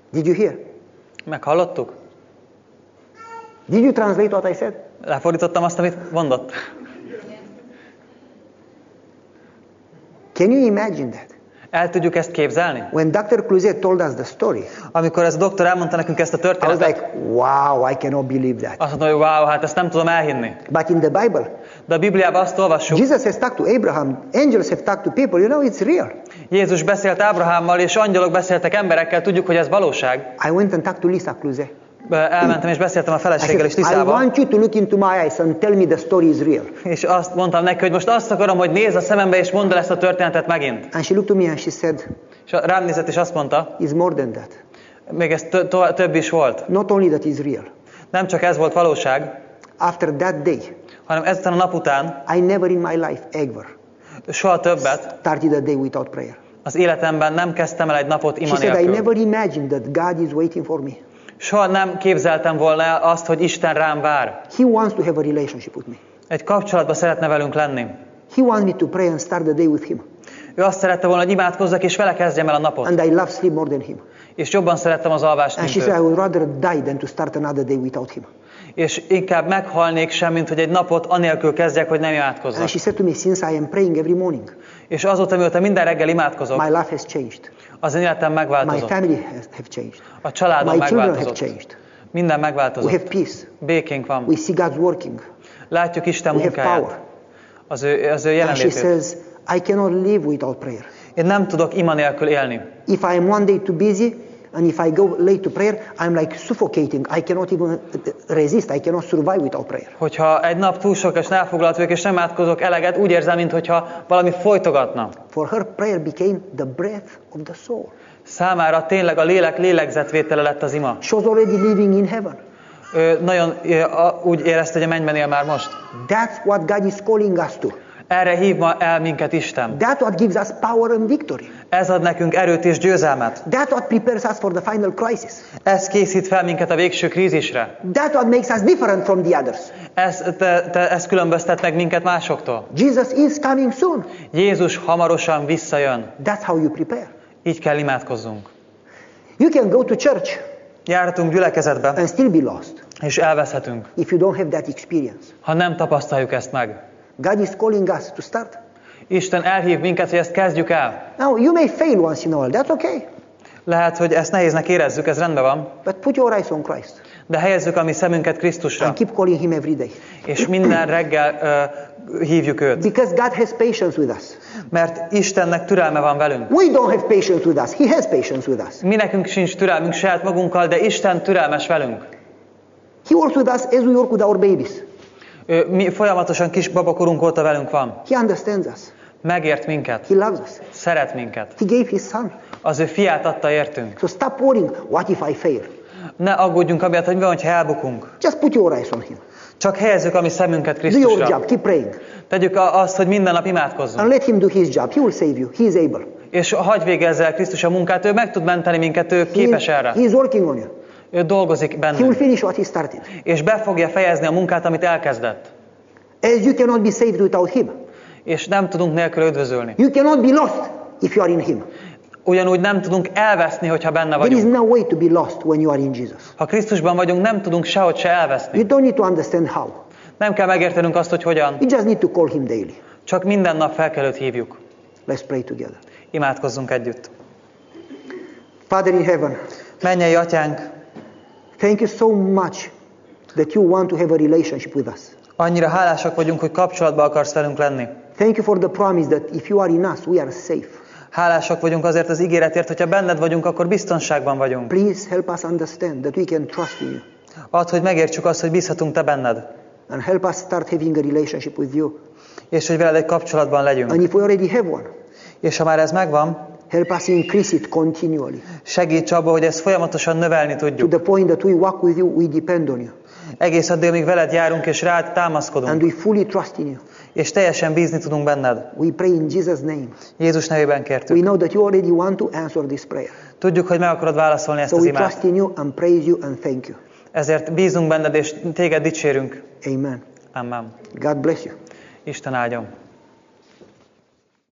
Did you hear?
Meghallottuk?
Did you translate what I said?
Lefordítottam azt, amit mondott.
Can you imagine that?
El tudjuk ezt képzelni?
When doctor Cluzet told us the story,
Amikor ez a doktor elmondta nekünk ezt a
I was
történetet,
like, wow, I cannot believe that.
azt mondta, hogy wow, hát ezt nem tudom elhinni.
But in the Bible,
De a Bibliában azt olvassuk,
Jesus has talked to Abraham, angels have talked to people, you know, it's real.
Jézus beszélt Ábrahámmal, és angyalok beszéltek emberekkel, tudjuk, hogy ez valóság.
I went and talked to Lisa Cluzet.
Elmentem és beszéltem a
I
feleséggel és
said, I
Liszával,
want you to look into my eyes and tell me the story is real.
és azt mondtam neki, hogy most azt akarom, hogy nézz a szemembe, és mondd el ezt a történetet megint.
And she looked to me and she said,
És rám nézett, és azt mondta,
it's more than that.
még ez tö- tö- több is volt.
Not only that is real.
Nem csak ez volt valóság,
After that day,
hanem ezután a nap után
I never in my life ever
soha többet
started a day without prayer.
az életemben nem kezdtem el egy napot
She
ima
said, I
nélkül.
never imagined that God is waiting for me.
Soha nem képzeltem volna azt, hogy Isten rám vár.
He wants to have a relationship with me.
Egy kapcsolatban szeretne velünk lenni.
He wants me to pray and start the day with him.
Ő azt szerette volna, hogy imádkozzak, és vele kezdjem el a napot.
And I love sleep more than him.
És jobban szerettem az alvást,
And
mint
she said, I
ő.
would rather die than to start another day without him.
És inkább meghalnék sem, mint hogy egy napot anélkül kezdjek, hogy nem imádkozzak.
And she said to me, since I am praying every morning,
És azóta, mióta minden reggel imádkozok,
my life has changed.
az én életem
My
megváltozott.
family has have changed.
A családom
My children have
megváltozott.
changed.
Minden
We have
megváltozott.
peace.
Békénk van.
We see God's working.
Látjuk Isten
We have power.
munkáját. Az ő, az ő
And she
jelenlétét.
says, I cannot live without prayer.
Én nem tudok ima nélkül élni.
If I am one day too busy, and if I go late to prayer, I'm like suffocating. I cannot even resist. I cannot survive without prayer.
Hogyha egy nap túl sok és elfoglalt vagyok, és nem imádkozok eleget, úgy érzem, mintha valami folytogatna.
For her, prayer became the breath of the soul.
Számára tényleg a lélek lélegzetvétele lett az ima.
She was already living in heaven.
Ő nagyon ö, a, úgy érezte, hogy a mennyben él már most.
That's what God is calling us to.
Erre hív ma el minket Isten.
That's what gives us power and victory.
Ez ad nekünk erőt és győzelmet.
That's what prepares us for the final crisis.
Ez készít fel minket a végső krízisre.
That's what makes us different from the others.
Ez, te, te, ez különböztet meg minket másoktól.
Jesus is coming soon.
Jézus hamarosan visszajön.
That's how you prepare.
Így kell imádkozzunk.
You can go to church
Járhatunk gyülekezetbe,
and still be lost
és elveszhetünk,
if you don't have that experience.
ha nem tapasztaljuk ezt meg.
God is calling us to start.
Isten elhív minket, hogy ezt kezdjük el.
Now, you may fail once in a while. That's okay.
Lehet, hogy ezt nehéznek érezzük, ez rendben van,
But put your eyes on Christ
de helyezzük a mi szemünket Krisztusra,
and keep calling Him every day.
és minden reggel uh, hívjuk őt.
Because God has patience with us.
Mert Istennek türelme van velünk.
We don't have patience with us. He has patience with us.
Mi nekünk sincs türelmünk saját magunkkal, de Isten türelmes velünk.
He works with us as we work with our babies.
Ő, mi folyamatosan kis babakorunk óta velünk van.
He understands us.
Megért minket,
He loves us.
szeret minket.
He gave His Son.
Az ő fiát adta értünk.
So stop worrying. What if I fail?
Ne aggódjunk amiatt, hogy mi van, ha elbukunk.
Just put your eyes on Him.
Csak helyezzük a mi szemünket
Do your
Krisztusra.
job. Keep praying.
Tegyük a- azt, hogy minden nap imádkozzunk.
And let Him do His job. He will save you. He is able.
És hagyj végezze el Krisztus a munkát, ő meg tud menteni minket, ő
He is,
képes erre.
he is working on you.
Ő dolgozik
He will
bennünk.
finish what He started.
És be fogja fejezni a munkát, amit elkezdett.
As you cannot be saved without Him.
És nem tudunk nélkül üdvözölni.
You cannot be lost if you are in Him.
Ugyanúgy nem tudunk elveszni, hogyha benne
There is
vagyunk.
no way to be lost when you are in Jesus.
Ha Krisztusban vagyunk, nem tudunk sehogy se elveszni.
You don't need to understand how.
Nem kell megértenünk azt, hogy hogyan.
You just need to call Him daily.
Csak minden nap fel kell őt hívjuk.
Let's pray together.
Imádkozzunk együtt.
Father in heaven,
Mennyei Atyánk,
thank you so much that you want to have a relationship with us.
annyira hálásak vagyunk, hogy kapcsolatba akarsz velünk lenni.
Thank you for the promise that if you are in us, we are safe.
Hálásak vagyunk azért az ígéretért, hogyha benned vagyunk, akkor biztonságban vagyunk.
Please help us understand that we can trust in you.
Add, hogy megértsük azt, hogy bízhatunk te benned.
And help us start having a relationship with you.
És hogy veled egy kapcsolatban legyünk.
And if we already have one,
És ha már ez megvan,
help us increase it continually.
segíts abba, hogy ezt folyamatosan növelni
To
tudjuk.
the point that we walk with you, we depend on you.
Egész addig, amíg veled járunk és rád
And
támaszkodunk.
we fully trust in you.
És teljesen bízni tudunk benned.
We pray in Jesus' name.
Jézus nevében
We
kértük.
know that you already want to answer this prayer.
Tudjuk, hogy meg akarod válaszolni ezt
So
az
we
imát.
trust in you and praise you and thank you.
Ezért bízunk benned és téged dicsérünk.
Amen.
Amen.
God bless you.
Isten áldjon.